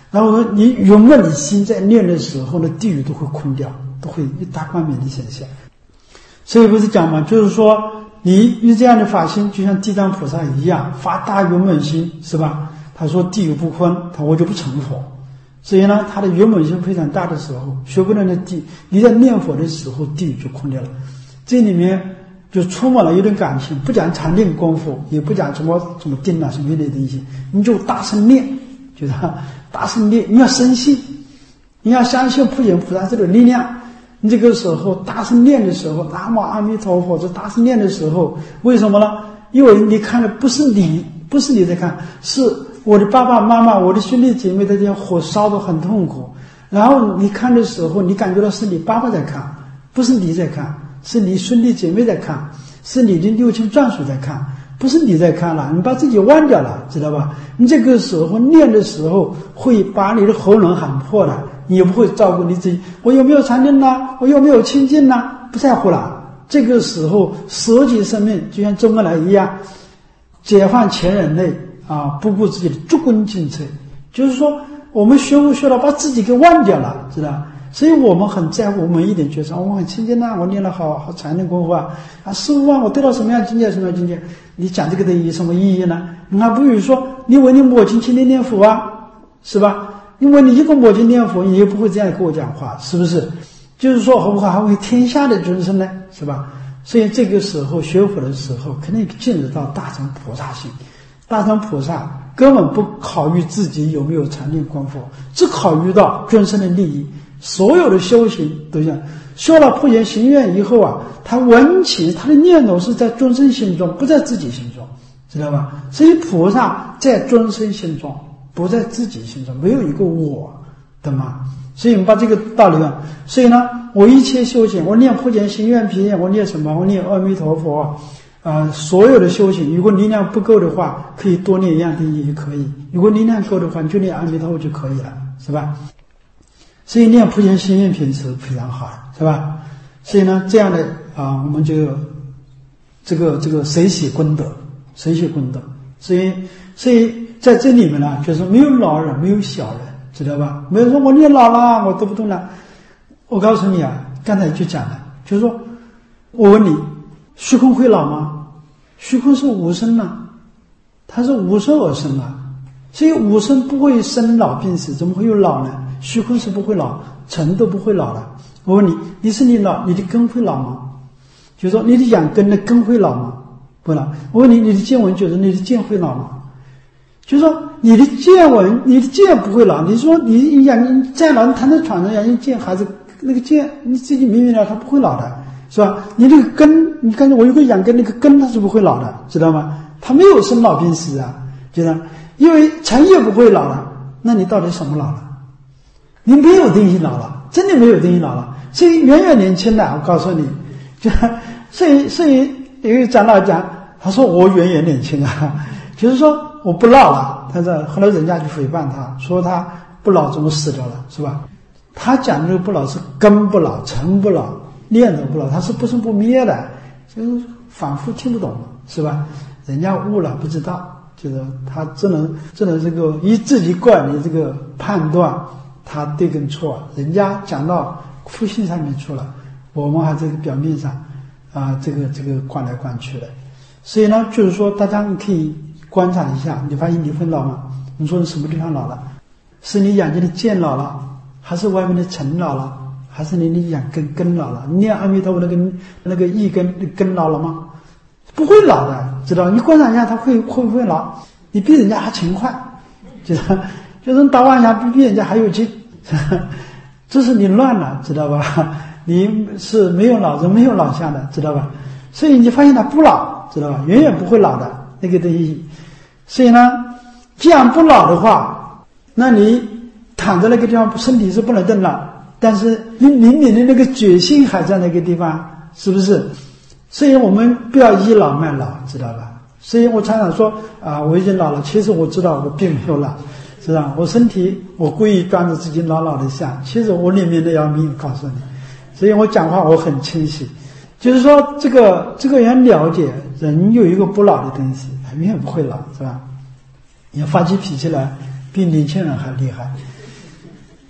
A: 然后呢，你永远你心在念的时候呢，地狱都会空掉，都会一大光明的现象。所以不是讲嘛，就是说你以这样的法心，就像地藏菩萨一样，发大圆满心，是吧？他说地狱不空，我就不成佛。所以呢，他的圆满心非常大的时候，学不能的你在念佛的时候，地狱就空掉了。这里面就充满了一种感情，不讲禅定功夫，也不讲什么定啊什么的东西，你就大声念，就是大声念，你要深信，你要相信普贤菩萨这种力量。你这个时候大声念的时候，南无阿弥陀佛，这大声念的时候，为什么呢？因为你看的不是你在看，是我的爸爸妈妈，我的兄弟姐妹在这火烧得很痛苦，然后你看的时候，你感觉到是你爸爸在看，不是你在看，是你兄弟姐妹在看，是你的六亲眷属在看，不是你在看了，你把自己忘掉了，知道吧？你这个时候念的时候，会把你的喉咙喊破的，你也不会照顾你自己，我有没有禅定呢？我有没有清净呢？不在乎了。这个时候舍己生命，就像周恩来一样，解放全人类啊，不顾自己的诸根精粹。就是说，我们学悟学到把自己给忘掉了，知道？所以我们很在乎我们一点觉察，我很清净啊，我念了好禅定功夫啊，师父啊，我得到什么样境界，什么样境界？你讲这个的有什么意义呢？你还不如说，你为你母亲去念佛啊，是吧？因为你一个母亲念佛，你也不会这样跟我讲话，是不是？就是说，何况还为天下的众生呢，是吧？所以这个时候学佛的时候，肯定进入到大乘菩萨性。大乘菩萨根本不考虑自己有没有禅定功夫，只考虑到众生的利益。所有的修行都这样，修了普贤行愿以后啊，他闻起他的念头是在众生心中，不在自己心中，知道吧？所以菩萨在众生心中，不在自己心中，没有一个我，懂吗？所以我们把这个道理啊，所以呢，我一切修行，我念普贤行愿品，我念什么？我念阿弥陀佛。所有的修行，如果力量不够的话，可以多念一样东西也可以；如果力量够的话，你就念阿弥陀佛就可以了，是吧？所以念普贤行愿品是非常好的，是吧？所以呢，这样的我们就这个随喜功德，随喜功德。所以在这里面呢，就是没有老人，没有小人，知道吧？没有说我念老了，我读不动了。我告诉你啊，刚才就讲了，就是说，我问你，虚空会老吗？虚空是无生啊，它是无生而生啊，所以无生不会生老病死，怎么会有老呢？虚空是不会老，尘都不会老的。我问你，你是你老，你的根会老吗？就是说你的养根的根会老吗？不老。我问你，你的见闻觉知，你的见会老吗？就是说你的见闻，你的见不会老。你说你养再老，你躺在床上养一见孩子，那个见你自己明了，它不会老的，是吧？你这个根，你看我有个养根，那个根它是不会老的，知道吗？它没有生老病死啊，知道？因为尘也不会老了，那你到底什么老了？你没有东西老了，真的没有东西老了，所以远远年轻的。我告诉你，就所以有一个长老讲，他说我远远年轻啊，就是说我不老了。他说后来人家就诽谤他，说他不老怎么死掉了，是吧？他讲的不老是根不老，尘不老，念头不老，他是不生不灭的，就是反复听不懂，是吧？人家悟了不知道，就是他只能这个以自己个人的这个判断。他对跟错，人家讲到复性上面去了，我们还在表面上这个逛来逛去的。所以呢，就是说大家可以观察一下，你发现你会老吗？你说你什么地方老了？是你眼睛的见老了，还是外面的尘老了，还是你的眼根老了？你念阿弥陀佛那个意根老了吗？不会老的，知道？你观察一下，他会不会老？你比人家还勤快，就是打完下比人家还有劲。这是你乱了，知道吧？你是没有老人没有老相的，知道吧？所以你发现他不老，知道吧？远远不会老的那个东西。所以呢，既然不老的话，那你躺在那个地方，身体是不能动了，但是你明明的那个决心还在那个地方，是不是？所以我们不要倚老卖老，知道吧？所以我常常说我已经老了，其实我知道我并没有老。是吧？我身体，我故意装着自己老的像，其实我里面的要命，告诉你。所以我讲话我很清晰，就是说这个人了解人有一个不老的东西，他永远不会老，是吧？你发起脾气来，比年轻人还厉害。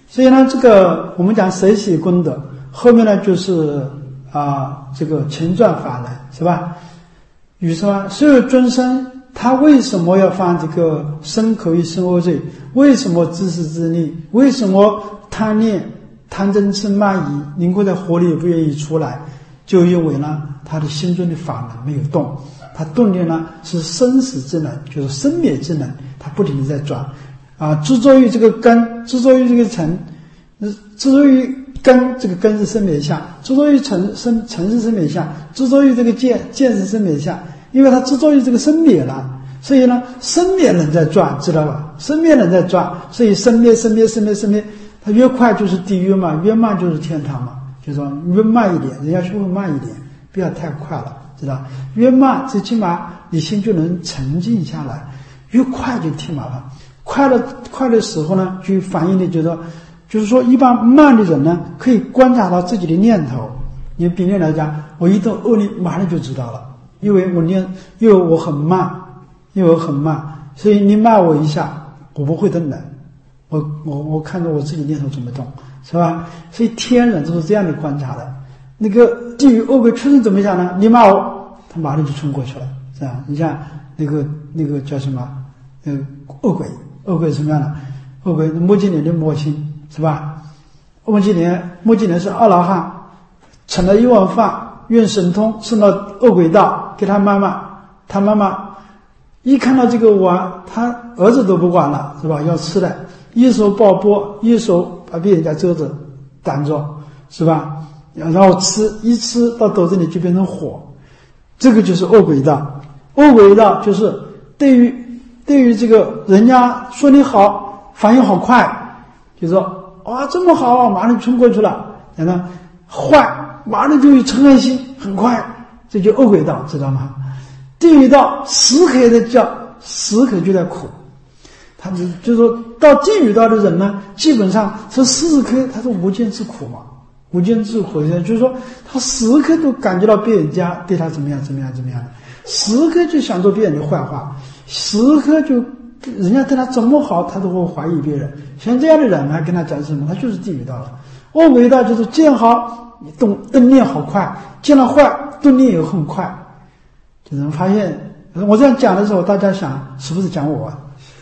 A: 所以呢，这个我们讲舍喜功德，后面呢就是这个勤转法轮，是吧？与什么？所有众生他为什么要犯这个身口意身恶罪？为什么自私自利？为什么贪念、贪嗔痴慢疑凝固在火里也不愿意出来？就因为呢，他的心中的法门没有动，他动的呢是生死之能，就是生灭之能，他不停地在转。执着于这个根，执着于这个尘，执着于根，这个根是生灭相；执着于尘是生灭相；执着于这个见是生灭相。因为他执着于这个生灭了，所以呢，生灭人在转，知道吧？生灭人在转，所以生灭，它越快就是地狱嘛，越慢就是天堂嘛。就说越慢一点，人要学会慢一点，不要太快了，知道？越慢，最起码你心就能沉静下来；越快就挺麻烦。快的时候呢，就反映的就是说，一般慢的人呢，可以观察到自己的念头。你比例来讲，我一动恶念，马上就知道了，因为我很慢，所以你骂我一下，我不会动的，我看着我自己念头怎么动，是吧？所以天人都是这样的观察的。那个地狱恶鬼畜生怎么想呢？你骂我，他马上就冲过去了，是吧？你像那个叫什么？恶鬼什么样的？恶鬼摩羯连的母亲，是吧？摩羯连是阿罗汉，成了1碗饭，愿神通送到恶鬼道给他妈妈，他妈妈一看到这个碗，他儿子都不管了，是吧？要吃的，一手抱钵，一手把别人家桌子挡着，是吧？然后一吃到肚子里就变成火，这个就是恶鬼道。恶鬼道就是对于这个人家说你好，反应好快，就说这么好，马上冲过去了。然后坏，马上就有嗔恨心，很快，这就恶鬼道，知道吗？地狱道时刻的叫，时刻就在苦。他就说到地狱道的人呢，基本上是时时刻他是无间之苦嘛，无间之苦就是说他时刻都感觉到别人家对他怎么样的，时刻就想做别人的坏话，时刻就人家对他怎么好，他都会怀疑别人。像这样的人还跟他讲什么？他就是地狱道了。恶鬼道就是见好你动念好快，见了坏动念也很快。就能发现我这样讲的时候，大家想是不是讲我？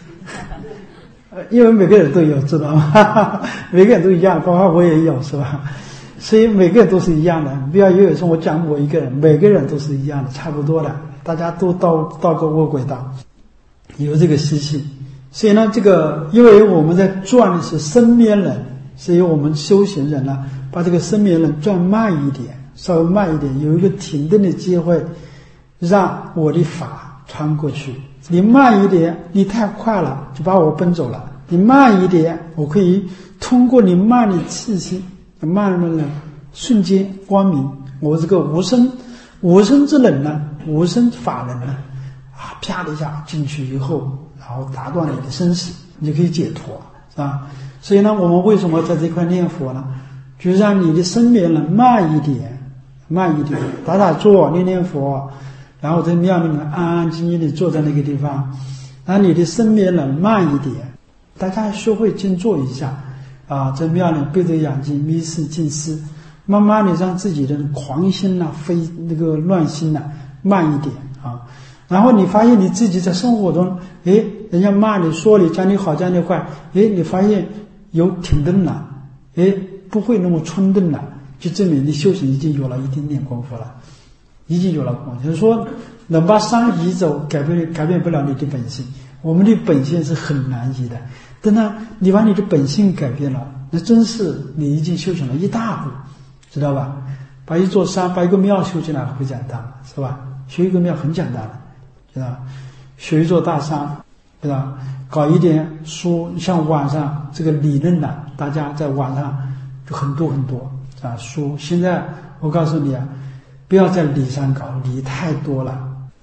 A: 因为每个人都有，知道吗？每个人都一样，包括我也有，是吧？所以每个人都是一样的，不要有时候我讲我一个人，每个人都是一样的，差不多的，大家都到过恶鬼道，有这个习气。所以呢，这个因为我们在转的是生灭人，所以我们修行人呢，把这个生灭人转慢一点，稍微慢一点，有一个停顿的机会，让我的法穿过去。你慢一点，你太快了，就把我奔走了。你慢一点，我可以通过你慢的气息，慢的瞬间光明。我这个无生之能呢，无生法能呢，啪的一下进去以后，然后打断你的生死，你就可以解脱，是吧？所以呢，我们为什么在这块念佛呢？就让你的生灭呢慢一点，打坐，念佛。然后在庙里面安安静静地坐在那个地方，让你的生灭呢慢一点。大家学会静坐一下在庙里背着眼睛迷视静思，慢慢的让自己的狂心乱心慢一点然后你发现你自己在生活中，人家骂你说你讲你好讲你坏，你发现有停顿了，不会那么冲动了，就证明你修行已经有了一定点功夫了。就是说能把山移走，改变不了你的本性。我们的本性是很难移的，等到你把你的本性改变了，那真是你已经修行了一大步，知道吧？把一座山，把一个庙修起来不简单，是吧？修一个庙很简单的，知道吧？修一座大山，知道吧？搞一点书，像网上这个理论的，大家在网上就很多书。现在我告诉你不要在理上搞，理太多了，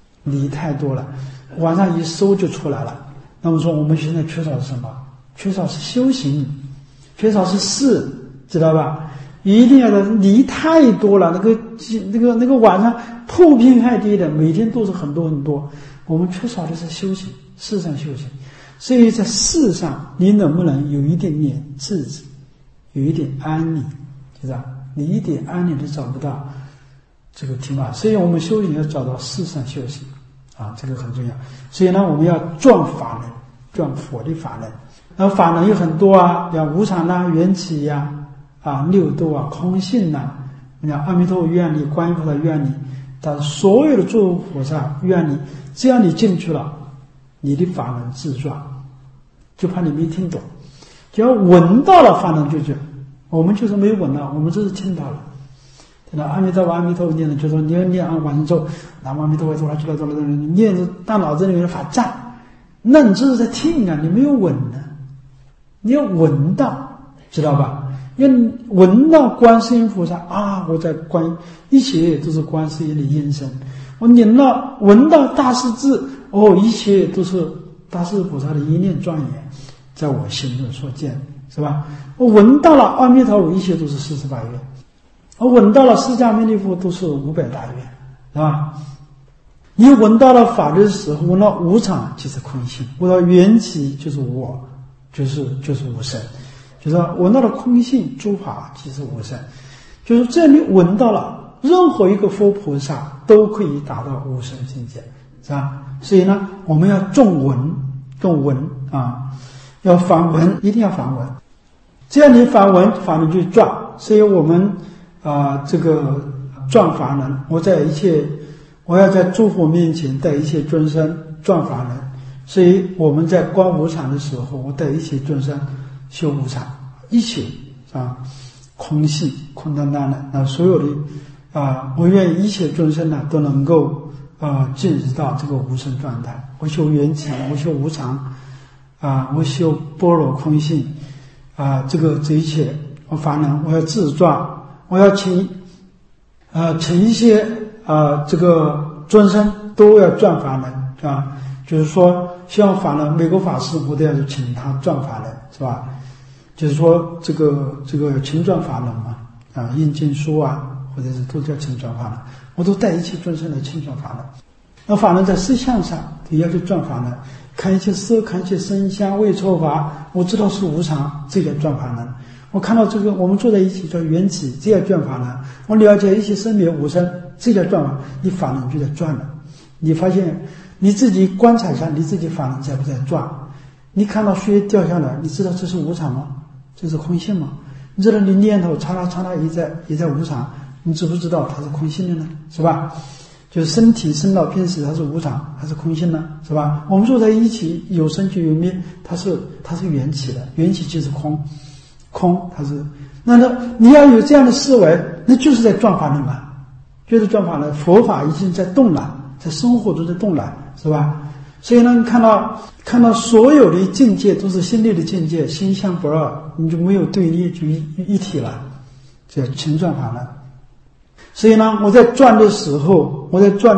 A: 网上一搜就出来了。那么说我们现在缺少是什么？缺少是修行，缺少是事，知道吧？一定要的，理太多了，那个网上铺天盖地的，每天都是很多。我们缺少的是修行，事上修行。所以在事上，你能不能有一点点自制？ 有一点安宁，就这样，你一点安宁都找不到，这个挺麻烦。所以我们修行要找到四善修行啊，这个很重要。所以呢，我们要转法轮，转佛的法轮。然后法轮有很多啊，像无常啊、缘起呀、六度啊、空性呐、你看阿弥陀佛愿力、观音菩萨愿力，但所有的诸菩萨愿力，只要你进去了，你的法轮自转，就怕你没听懂。只要闻到了法轮就转，我们就是没闻到，我们只是听到了。听到阿弥陀佛阿弥陀佛念的，就说你要念往生咒，南无阿弥陀佛多啦去了多啦，你念着大脑子里面的法站，那你只是在听啊，你没有闻呢。你要闻到，知道吧？要闻到观世音菩萨啊，我在一切都是观世音的音声。我闻到大势至，一切都是大势菩萨的一念庄严，在我心中所见，是吧？我闻到了阿弥陀佛，一切都是48愿；我闻到了释迦牟尼佛，都是500大愿，是吧？你闻到了法的时候，闻到无常就是空性，闻到缘起就是我。就是无生，就是闻到了空性，诸法即是无生，就是这里闻到了，任何一个佛菩萨都可以达到无生境界，是吧？所以呢，我们要重闻啊，要反闻，一定要反闻，这样你反闻，法轮就转。所以我们这个转法轮，我要在诸佛面前带一切众生转法轮。所以我们在观无常的时候，我带一切众生修无常，一切空性空荡荡的，那所有的我愿意一切众生呢都能够进入到这个无生状态。我修缘起，我修无常我修般若空性这一切我法轮，我要自转，我要请一些这个众生都要转法轮就是说，像法轮，美国法师我都要请他转法轮，是吧？就是说，这个请转法轮嘛，印经书或者是都叫请转法轮，我都带一切众生来请转法轮。那法轮在事相上也要去转法轮，看一切色，看一切声香味触法，我知道是无常，这叫转法轮。我看到这个，我们坐在一起叫缘起，这叫转法轮。我了解一切生灭无生，这叫转法轮。你法轮就在转了，你发现。你自己观察一下，你自己法轮在不在转？你看到水掉下来，你知道这是无常吗？这是空性吗？你知道你念头刹那刹那也在无常，你知不知道它是空性的呢？是吧？就是身体生老病死，它是无常还是空性呢？是吧？我们坐在一起，有生就有灭，它是缘起的，缘起就是空它是。那你要有这样的思维，那就是在转法轮嘛，就是转法轮。佛法已经在动了，在生活中在动了。是吧？所以呢，你看到所有的境界都是心力的境界，心相不二，你就没有对立，就一体了，这叫勤转法轮。所以呢，我在转的时候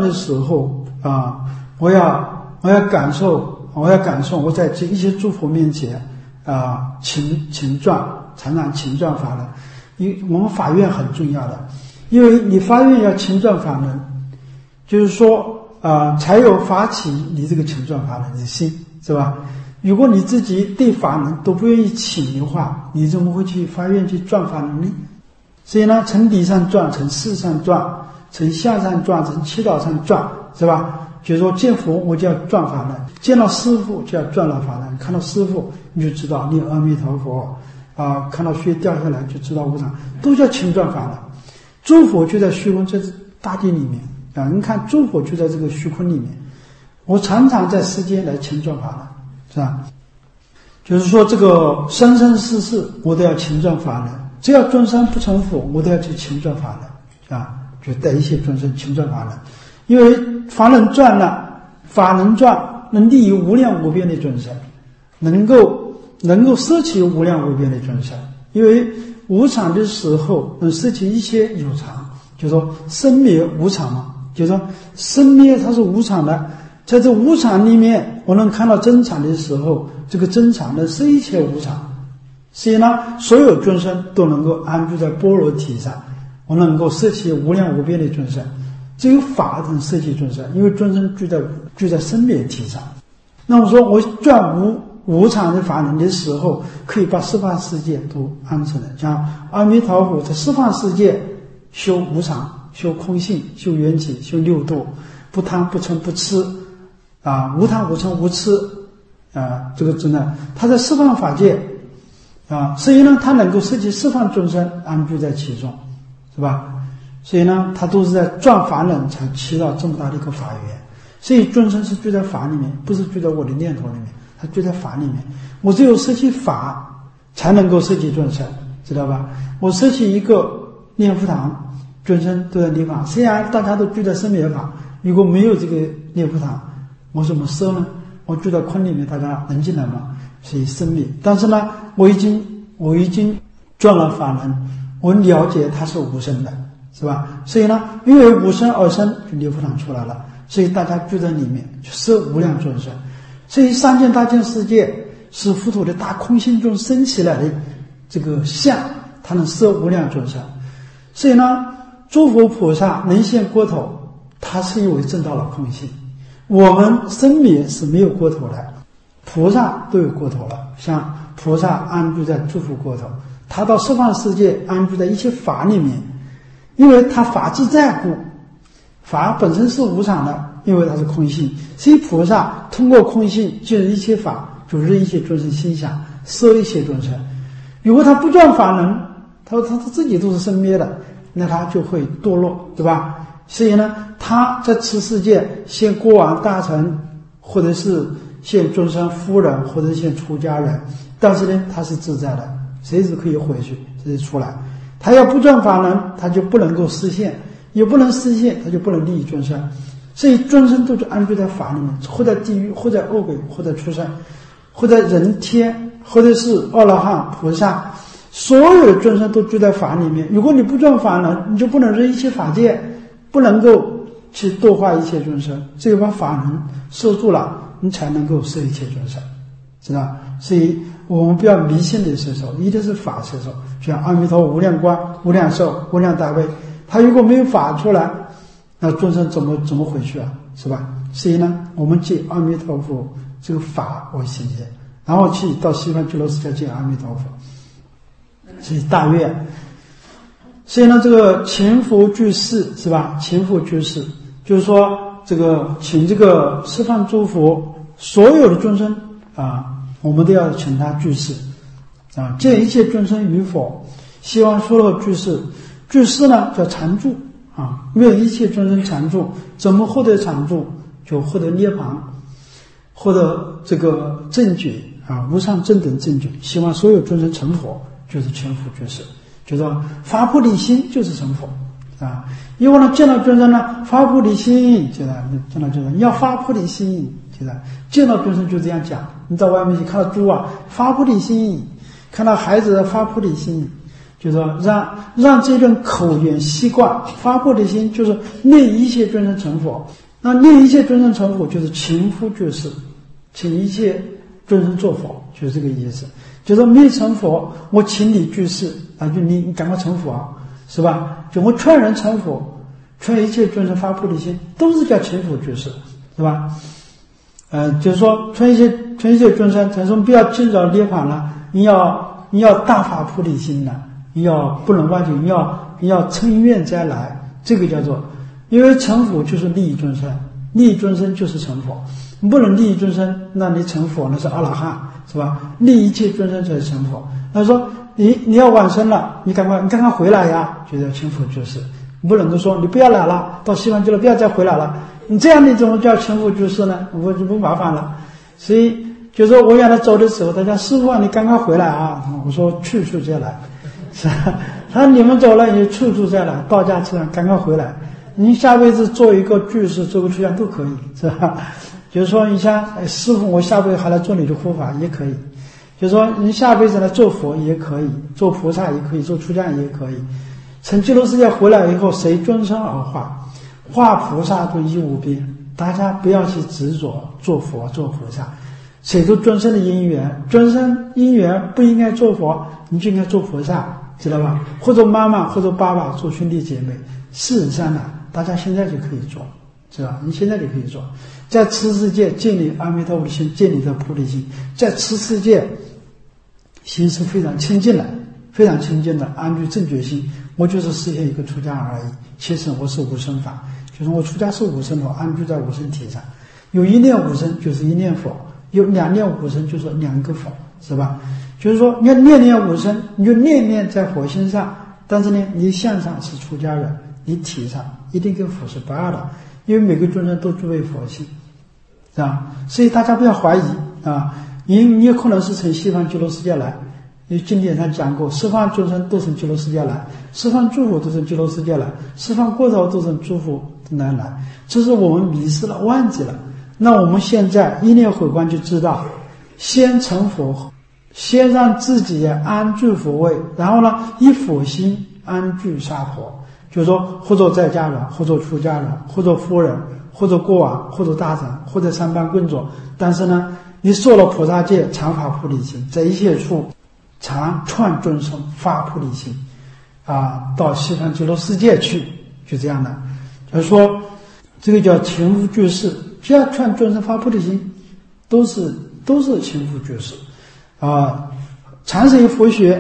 A: 我要感受我在这一些诸佛面前勤转，常常勤转法轮。因为我们法院很重要的，因为你法院要勤转法轮，就是说。才有发起你这个勤转法轮的心，是吧？如果你自己对法轮都不愿意请的话，你怎么会去发愿去转法轮呢？所以呢，从底上转，从事上转，从下上转，从祈祷上转，是吧？就是说见佛我就要转法轮，见到师父就要转了法轮，看到师父你就知道念阿弥陀佛看到水掉下来就知道无常，都叫勤转法轮。诸佛就在虚空这大地里面。你看诸佛就在这个虚空里面，我常常在世间来勤转法轮，是吧？就是说这个生生世世我都要勤转法轮，只要众生不成佛，我都要去勤转法轮，就带一切众生勤转法轮。因为法轮转了，法轮转能利益无量无边的众生，能够摄取无量无边的众生。因为无常的时候能摄取一切有常，就是说生灭无常嘛。就是说生灭它是无常的，在这无常里面我能看到真常的时候，这个真常的是一切无常，所以呢所有众生都能够安住在般若体上，我能够摄取无量无边的众生。只有法能摄取众生，因为众生居在生灭体上。那我说我转无常的法轮的时候，可以把十方世界都安成了。像阿弥陀佛在十方世界修无常、修空性、修缘起、修六度，不贪不嗔不痴无贪无嗔无痴这个真的，他在十方法界所以呢，他能够摄集十方众生安居在其中，是吧？所以呢，他都是在转法轮才起到这么大的一个法缘。所以众生是居在法里面，不是居在我的念头里面，他居在法里面。我只有摄集法，才能够摄集众生，知道吧？我摄集一个念佛堂，众生都在地方。虽然大家都居在生灭法，如果没有这个念佛堂，我怎么摄呢？我住在坤里面，大家能进来吗？所以生灭。但是呢，我已经转了法轮，我了解它是无生的，是吧？所以呢，因为无生而生，就念佛堂出来了。所以大家住在里面，就摄无量众生。所以三界大千世界是佛陀的大空性中生起来的这个相，它能摄无量众生。所以呢，诸佛菩萨能现锅头，它是因为证到了空性。我们生灭是没有锅头的，菩萨都有锅头了。像菩萨安居在诸佛锅头，他到十方世界安居在一切法里面，因为他法自在故。法本身是无常的，因为它是空性，所以菩萨通过空性进入一切法，就入一切众生心想，摄一切众生。如果他不转法轮，他自己都是生灭的，那他就会堕落，对吧？所以呢，他在此世界现国王大臣，或者是现众生夫人，或者是现出家人，但是呢，他是自在的，随时可以回去，随时出来。他要不转法轮，他就不能够实现。也不能实现，他就不能利益众生，所以众生都是安居在法里面，或在地狱，或在恶鬼，或在畜生，或在人天，或者是阿罗汉菩萨，所有的众生都居在法里面。如果你不转法轮，你就不能入一切法界，不能够去度化一切众生，只有把法轮摄住了，你才能够摄一切众生，知道？所以我们不要迷信的摄受，一定是法摄受，就像阿弥陀无量光、无量寿、无量大悲。他如果没有法出来，那众生怎么回去啊？是吧？所以呢，我们借阿弥陀佛这个法为行解，然后去到西方极乐世界见阿弥陀佛。所以大愿，所以呢，这个勤福居士是吧？勤福居士就是说，这个请这个十方诸佛所有的众生我们都要请他居士见一切众生于佛，希望说了居士。居士呢叫常住愿一切众生常住。怎么获得常住？就获得涅槃，获得这个正觉无上正等正觉。希望所有众生成佛，就是勤福居士，就是说发菩提心就是成佛因为呢见到众生呢发菩提心，见到众生要发菩提心，见到众生就这样讲。你在外面去看到猪发菩提心，看到孩子发菩提心，就是说让这种口言习惯发菩提心，就是令一切众生成佛。那令一切众生成佛就是勤福居士，请一切众生做佛，就是这个意思。就是没成佛，我请你居士就你赶快成佛是吧？就我劝人成佛，劝一切众生发菩提心，都是叫勤福居士，是吧？就是说劝一切众生成佛，不要尽早涅槃了，你要大发菩提心了。你要不能忘记，你要称愿再来，这个叫做，因为成佛就是利益众生，利益众生就是成佛。你不能利益众生，那你成佛那是阿罗汉，是吧？利益一切众生才是成佛。他说你要往生了，你赶快回来呀，就叫勤福居士。你不能够说你不要来了，到西方极乐不要再回来了，你这样的怎么叫勤福居士呢？我就不麻烦了。所以就说我原来走的时候，大家师父你赶快回来我说去处再来。是吧？他说你们走了，你处处再来，到家吃饭赶快回来。你下辈子做一个居士，做个出家都可以，是吧？就是说你像师父，我下辈子还来做你的护法也可以。就是说你下辈子来做佛也可以，做菩萨也可以，做出家也可以。从极乐世界回来以后，谁遵身而化，化菩萨都一无边。大家不要去执着做佛做菩萨，谁都尊身的因缘，尊身因缘不应该做佛，你就应该做菩萨，知道吧？或者妈妈或者爸爸做兄弟姐妹，事实上呢，大家现在就可以做， 是吧？你现在就可以做，在此世界建立阿弥陀佛的心，建立的菩提心，在此世界心是非常清净的，非常清净的安居正觉心。我就是实现一个出家而已，其实我是无生法，就是我出家是无生佛，安居在无生体上。有一念无生就是一念佛，有两念无生就是两个佛，是吧？就是说你要念念无生，你就念念在佛心上，但是呢，你相上是出家人，你体上一定跟佛是不二的，因为每个众生都具备佛性，是吧？所以大家不要怀疑啊，你有可能是从西方极乐世界来，因为经典上讲过，十方众生都从极乐世界来，十方诸佛都从极乐世界来，十方国土都从诸佛来，这是我们迷失了，忘记了。那我们现在一念回观就知道，先成佛，先让自己安住佛位，然后呢，以佛心安住沙婆，就是说，或者在家人，或者出家人，或者夫人，或者国王，或者大臣，或者三班工作，但是呢，你受了菩萨戒，常发菩提心，在一切处常劝众生发菩提心，到西方极乐世界去，就这样的。就是说，这个叫勤务居士，只要劝众生发菩提心，都是勤务居士。禅是一佛学，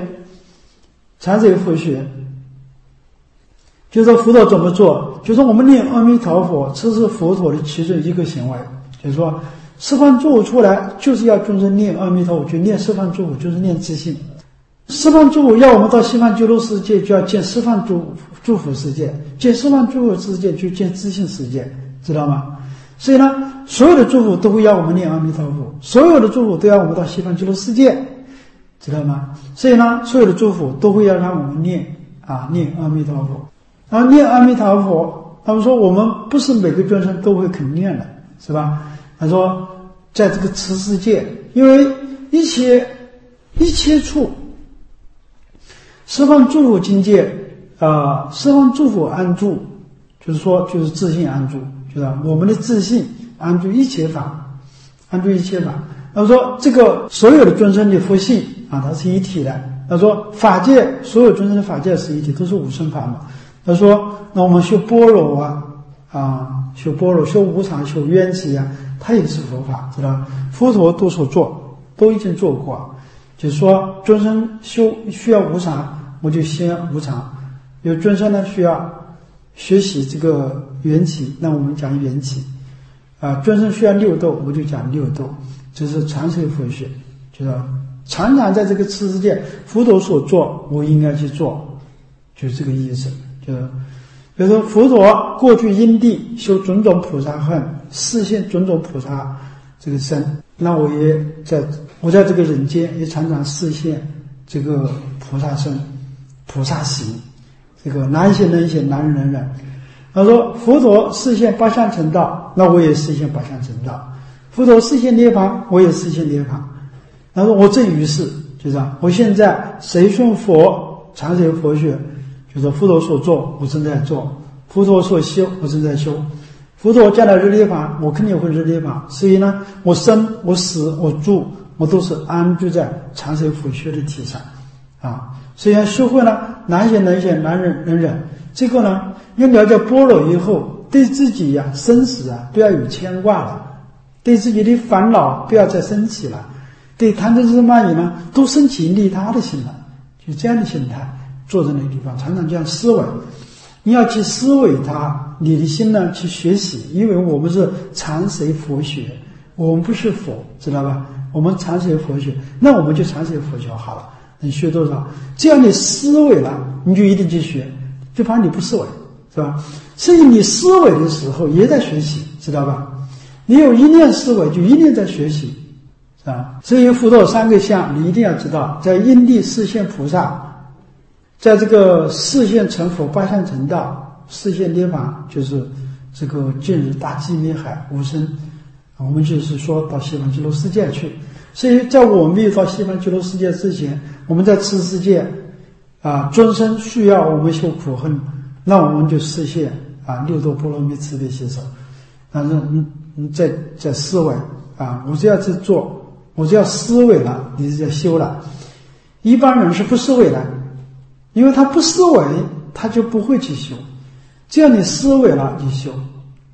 A: 就是说佛陀怎么做，就是我们念阿弥陀佛，这是佛陀的其中一个行为，就是说十方诸佛出来就是要众生念阿弥陀佛，就念十方诸佛，就是念自性。十方诸佛要我们到西方极乐世界，就要见十方诸佛世界，见十方诸佛世界就见自性世界，知道吗？所以呢，所有的诸佛都会要我们念阿弥陀佛，所有的诸佛都要我们到西方极乐世界，知道吗？所以呢，所有的诸佛都会要让我们念阿弥陀佛。然后念阿弥陀佛，他们说我们不是每个众生都会肯念的，是吧？他说在这个此世界，因为一切处十方诸佛境界十方诸佛安住，就是说就是自性安住，就是我们的自性安住一切法，安住一切法。他说这个所有的众生的佛性它是一体的。他说法界所有众生的法界是一体，都是无生法嘛。他说那我们修般若修般若，修无常，修缘起它也是佛法，知道佛陀都所做，都已经做过。就是说众生需要无常，我就先无常；有众生呢需要学习这个缘起，那我们讲缘起众生需要六度，我就讲六度，就是传授佛学，就是常常在这个次世界佛陀所做，我应该去做，就是这个意思。就是比如说佛陀过去因地修种种菩萨恨，示现种种菩萨这个身，那我在这个人间也常常示现这个菩萨身、菩萨行，这个难行能行，难忍能忍。他说佛陀示现八相成道，那我也示现八相成道；佛陀示现涅槃，我也示现涅槃。他说我正于是，就这样。我现在随顺佛，常随佛学，就是佛陀所做，我正在做；佛陀所修，我正在修。佛陀将来日涅槃，我肯定会日涅槃。所以呢，我生、我死、我住，我都是安居在常随佛学的体上所以要学会了难行能行，难忍能忍。这个呢，要了解般若以后，对自己生死不要有牵挂了，对自己的烦恼不要再升起了，对贪嗔痴慢疑呢都升起利他的心了，就这样的心态，坐在那个地方常常这样思维。你要去思维它，你的心呢去学习，因为我们是常随佛学，我们不是佛，知道吧？我们常随佛学，那我们就常随佛学好了。你学多少？只要你思维了，你就一定去学，就怕你不思维，是吧？所以你思维的时候也在学习，知道吧？你有一念思维，就一念在学习，是吧？所以佛陀三个相，你一定要知道，在因地示现菩萨，在这个示现成佛，八相成道，示现涅槃，就是这个进入大寂灭海无生。我们就是说到西方极乐世界去。所以在我们没有到西方极乐世界之前，我们在此世界众生需要我们修苦恨，那我们就实现六度波罗蜜慈悲喜舍。但是你在思维我只要去做，我只要思维了，你就在修了。一般人是不思维的，因为他不思维，他就不会去修。只要你思维了，你修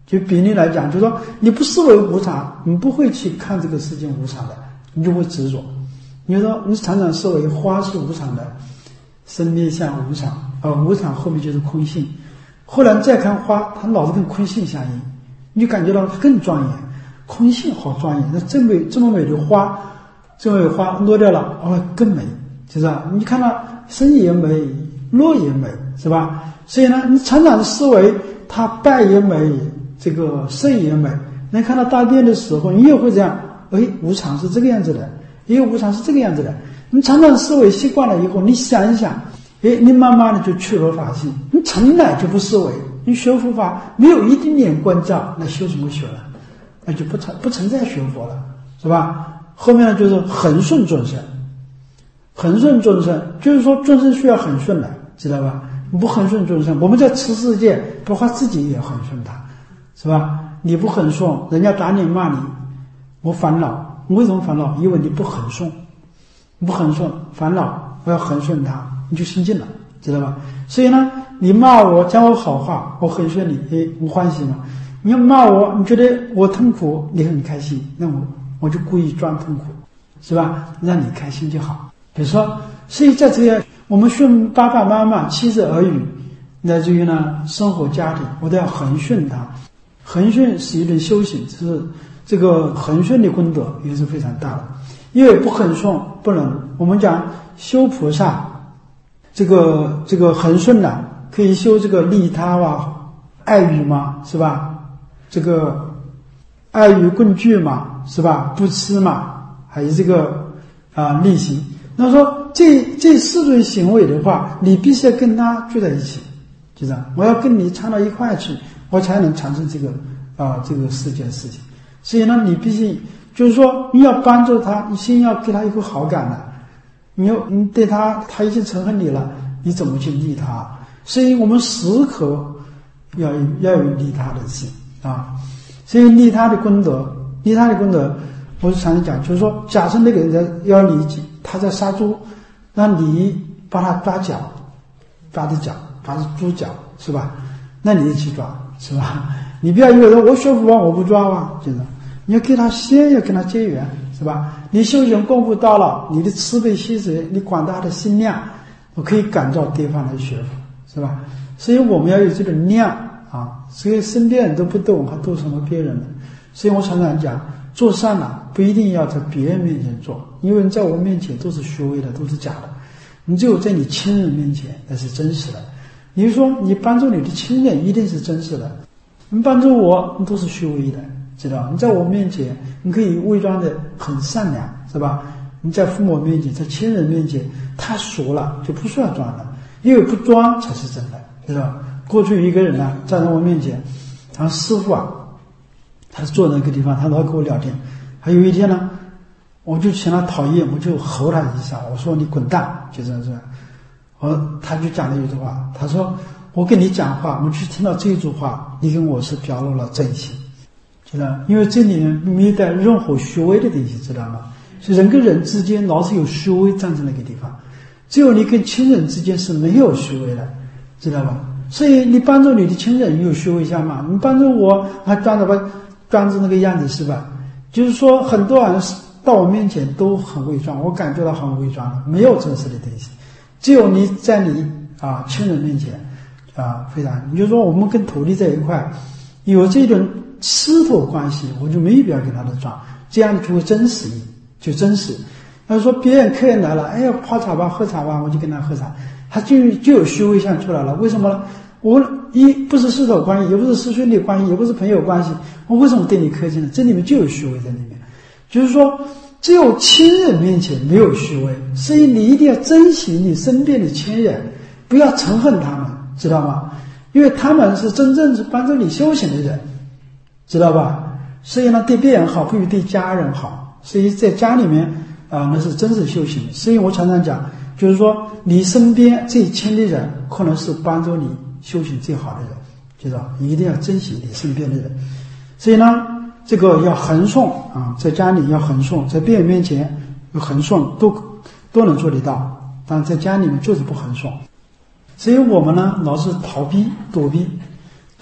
A: 就比例来讲，就是说你不视为无常，你不会去看这个世界无常的，你就会执着。你说你常常视为花是无常的，生灭相无常，无常后面就是空性。后来再看花，它老是跟空性相应，你就感觉到它更庄严。空性好庄严，那这么美的花，这么美的花落掉了，更美，就是吧？你看到生也美，落也美，是吧？所以呢，你常常的思维，它败也美，这个胜也美。你看到大便的时候，你也会这样，无常是这个样子的，无常是这个样子的。你常常思维习惯了以后，你想一想，你慢慢的就去了法性，你从来就不思维。你学佛法没有一丁点关照，那修什么学了？那就不存在学佛了，是吧？后面呢就是恒顺众生，恒顺众生就是说众生需要恒顺的，知道吧？你不恒顺众生，我们在持世界，包括自己也恒顺他，是吧？你不恒顺，人家打你骂你，我烦恼，为什么烦恼？因为你不恒顺，你不恒顺，烦恼，我要恒顺他，你就心静了，知道吧？所以呢，你骂我，讲我好话，我恒顺你，我欢喜嘛。你要骂我，你觉得我痛苦，你很开心，那我就故意装痛苦，是吧？让你开心就好。比如说，所以在这样我们训爸爸妈妈、妻子儿女，乃至于呢生活家庭，我都要恒顺他。恒顺是一种修行，是这个恒顺的功德也是非常大的。因为不恒顺不能，我们讲修菩萨，这个恒顺呢，可以修这个利他爱语嘛，是吧？这个爱与共聚嘛，是吧？不吃嘛，还有这个利行。那说这四种行为的话，你必须要跟他聚在一起，就这样。我要跟你掺到一块去，我才能产生这个世界事情。所以呢，你必须就是说你要帮助他，你先要给他一个好感的。你对他已经憎恨你了，你怎么去利他？所以我们时刻要有利他的心。所以利他的功德，我就常常讲，就是说，假设那个人要你，他在杀猪，那你帮他抓脚，抓的猪脚，是吧？那你也去抓，是吧？你不要以为我学佛我不抓啊，就是你要给他先要跟他结缘，是吧？你修行功夫到了，你的慈悲喜舍，你广大的心量，我可以感召对方来学佛，是吧？所以我们要有这种量。所以身边人都不懂，还度什么别人呢？所以我常常讲，做善不一定要在别人面前做，因为在我面前都是虚伪的，都是假的。你只有在你亲人面前那是真实的。你说你帮助你的亲人一定是真实的，你帮助我你都是虚伪的，知道？你在我面前你可以伪装的很善良，是吧？你在父母面前，在亲人面前，他熟了就不需要装了，因为不装才是真的，知道？过去一个人呢站在我面前，他说师父他坐那个地方，他老跟我聊天。还有一天呢，我就嫌他讨厌，我就吼他一下，我说你滚蛋，就这样。他就讲了一句话，他说我跟你讲话，我去听到这一句话，你跟我是表露了真心，知道？因为这里面没带任何虚伪的东西，知道吗？所以人跟人之间老是有虚伪站在那个地方，只有你跟亲人之间是没有虚伪的，知道吧？所以你帮助你的亲人，你有虚伪相嘛？你帮助我还装着那个样子，是吧？就是说很多人到我面前都很伪装，我感觉到很伪装的，没有真实的东西。只有你在你亲人面前非常，你就说我们跟徒弟在一块有这种师徒关系，我就没必要跟他的装，这样就会真实一，就真实。要说别人客人来了，泡茶吧喝茶吧，我就跟他喝茶，他就有虚伪相出来了。为什么呢？我不是师徒关系，也不是师兄弟关系，也不是朋友关系，我为什么对你客气呢？这里面就有虚伪在里面。就是说只有亲人面前没有虚伪，所以你一定要珍惜你身边的亲人，不要憎恨他们，知道吗？因为他们是真正是帮助你修行的人，知道吧？所以呢，对别人好不如对家人好，所以在家里面那是真实修行。所以我常常讲，就是说你身边最亲的人可能是帮助你修行最好的人，知道？你一定要珍惜你身边的人。所以呢，这个要恒顺在家里要恒顺，在别人面前有恒顺都能做得到，但在家里面就是不恒顺。所以我们呢老是逃避躲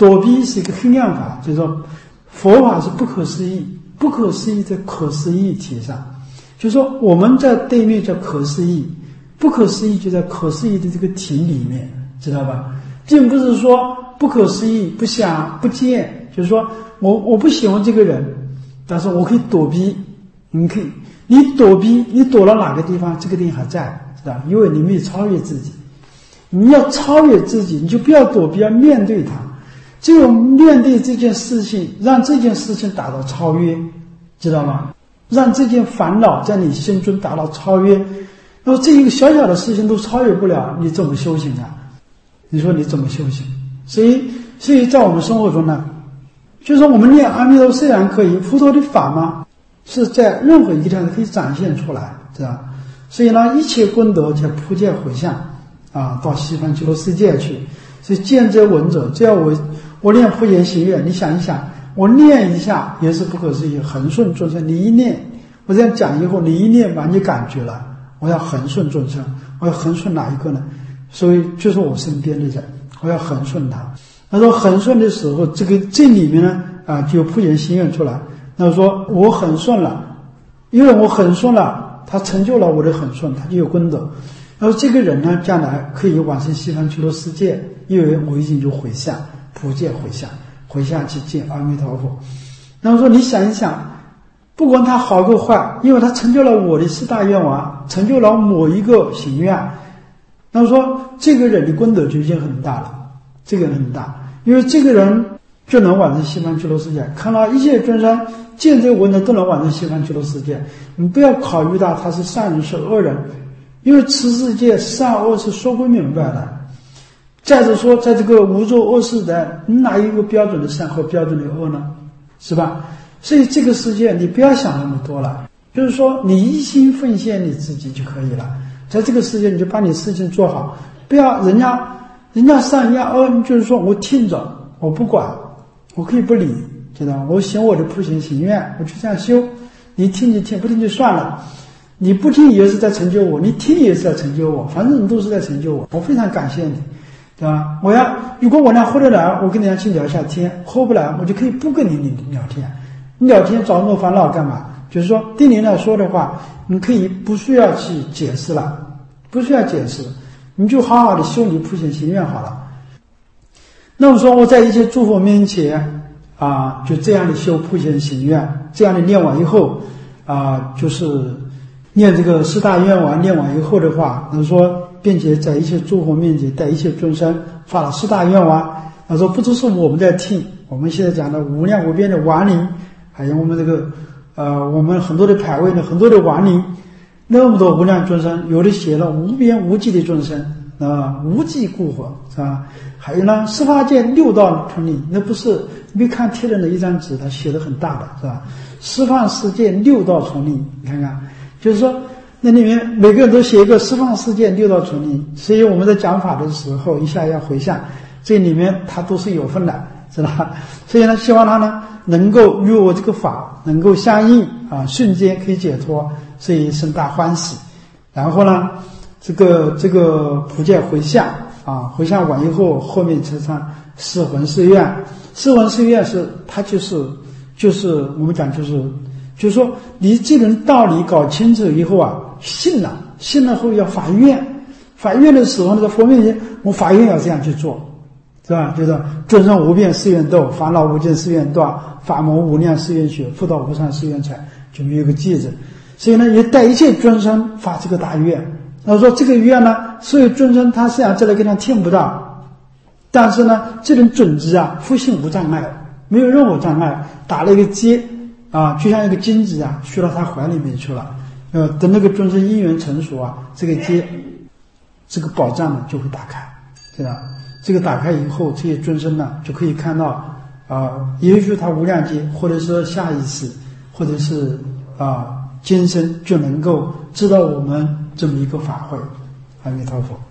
A: 躲避是一个黑暗法，就是说佛法是不可思议，不可思议在可思议体上，就是说我们在对面叫可思议，不可思议就在可思议的这个体里面，知道吧？并不是说不可思议不想不见，就是说我不喜欢这个人，但是我可以躲避，你躲避，你躲到哪个地方，这个地方还在，知道？因为你没有超越自己，你要超越自己，你就不要躲避，要面对它。只有面对这件事情，让这件事情达到超越，知道吗？让这件烦恼在你心中达到超越。那么这一个小小的事情都超越不了，你怎么修行啊？你说你怎么修行？所以在我们生活中呢，就是说我们念阿弥陀虽然可以，佛陀的法嘛，是在任何一个地方可以展现出来，知道？所以呢，一切功德才普界回向啊，到西方极乐世界去。所以见者闻者，只要我念普贤行愿，你想一想，我念一下也是不可思议，恒顺众生。你一念，我这样讲以后，你一念把你感觉了，我要恒顺众生，我要恒顺哪一个呢？所以就是我身边的人，我要恒顺他。他说恒顺的时候，这里面呢就有普贤行愿出来。那说我恒顺了，因为我恒顺了，他成就了我的恒顺，他就有功德。然后这个人呢，将来可以往生西方极乐世界，因为我已经就回向普界回向去见阿弥陀佛。然后说你想一想，不管他好个坏，因为他成就了我的四大愿望，成就了某一个行愿，那么说这个人的功德就已经很大了，这个人很大，因为这个人就能往生西方极乐世界，看到一切众生见者闻者都能往生西方极乐世界。你不要考虑到他是善人是恶人，因为此世界善恶是说不明白的。再者说，在这个无作恶世代，你哪有一个标准的善和标准的恶呢？是吧？所以这个世界你不要想那么多了，就是说你一心奉献你自己就可以了。在这个世界你就把你事情做好，不要人家善人家恶，就是说我听着我不管，我可以不理，知道吗？我行我的普贤行愿，我就这样修，你听就听，不听就算了。你不听也是在成就我，你听也是在成就我，反正你都是在成就我，我非常感谢你，对吧？如果我俩喝得来，我跟人家去聊一下天；喝不来，我就可以不跟你聊天。你聊天找那么烦恼干嘛？就是说对你来说的话，你可以不需要去解释了，不需要解释，你就好好的修你普贤行愿好了。那么说我在一切诸佛面前就这样的修普贤行愿，这样的念完以后就是念这个四大愿望，念完以后的话，他说并且在一切诸佛面前带一切众生发了四大愿望。他说不只是我们在听，我们现在讲的无量无边的亡灵，还有我们这个我们很多的牌位的很多的亡灵，那么多无量众生，有的写了无边无际的众生无际故火，是吧？还有呢十法界六道统领，那不是你别看贴的那一张纸，它写的很大的，是吧？十方世界六道统领，你看看，就是说那里面每个人都写一个十方世界六道统领，所以我们在讲法的时候一下要回向，这里面它都是有分的，是吧？所以呢希望他呢能够与我这个法能够相应瞬间可以解脱，所以生大欢喜。然后呢这个普界回向回向完以后，后面车上四弘誓愿。四弘誓愿是它就是我们讲就是说你这种道理搞清楚以后信了后要发愿的时候，那个佛面前我发愿要这样去做，是吧？就是众生无边誓愿度，烦恼无尽誓愿断，法门无量誓愿学，福道无上誓愿成，就没有个记字。所以呢也带一切众生发这个大愿。他说这个愿呢，所有众生他实际上这里跟他听不到，但是呢这种种子复性无障碍，没有任何障碍，打了一个结就像一个金子续到他怀里面去了。等那个众生因缘成熟这个结这个宝藏呢就会打开，对吧？这个打开以后，这些众生呢就可以看到也许他无量劫，或者说下一世，或者是今生就能够知道我们这么一个法会。阿弥陀佛。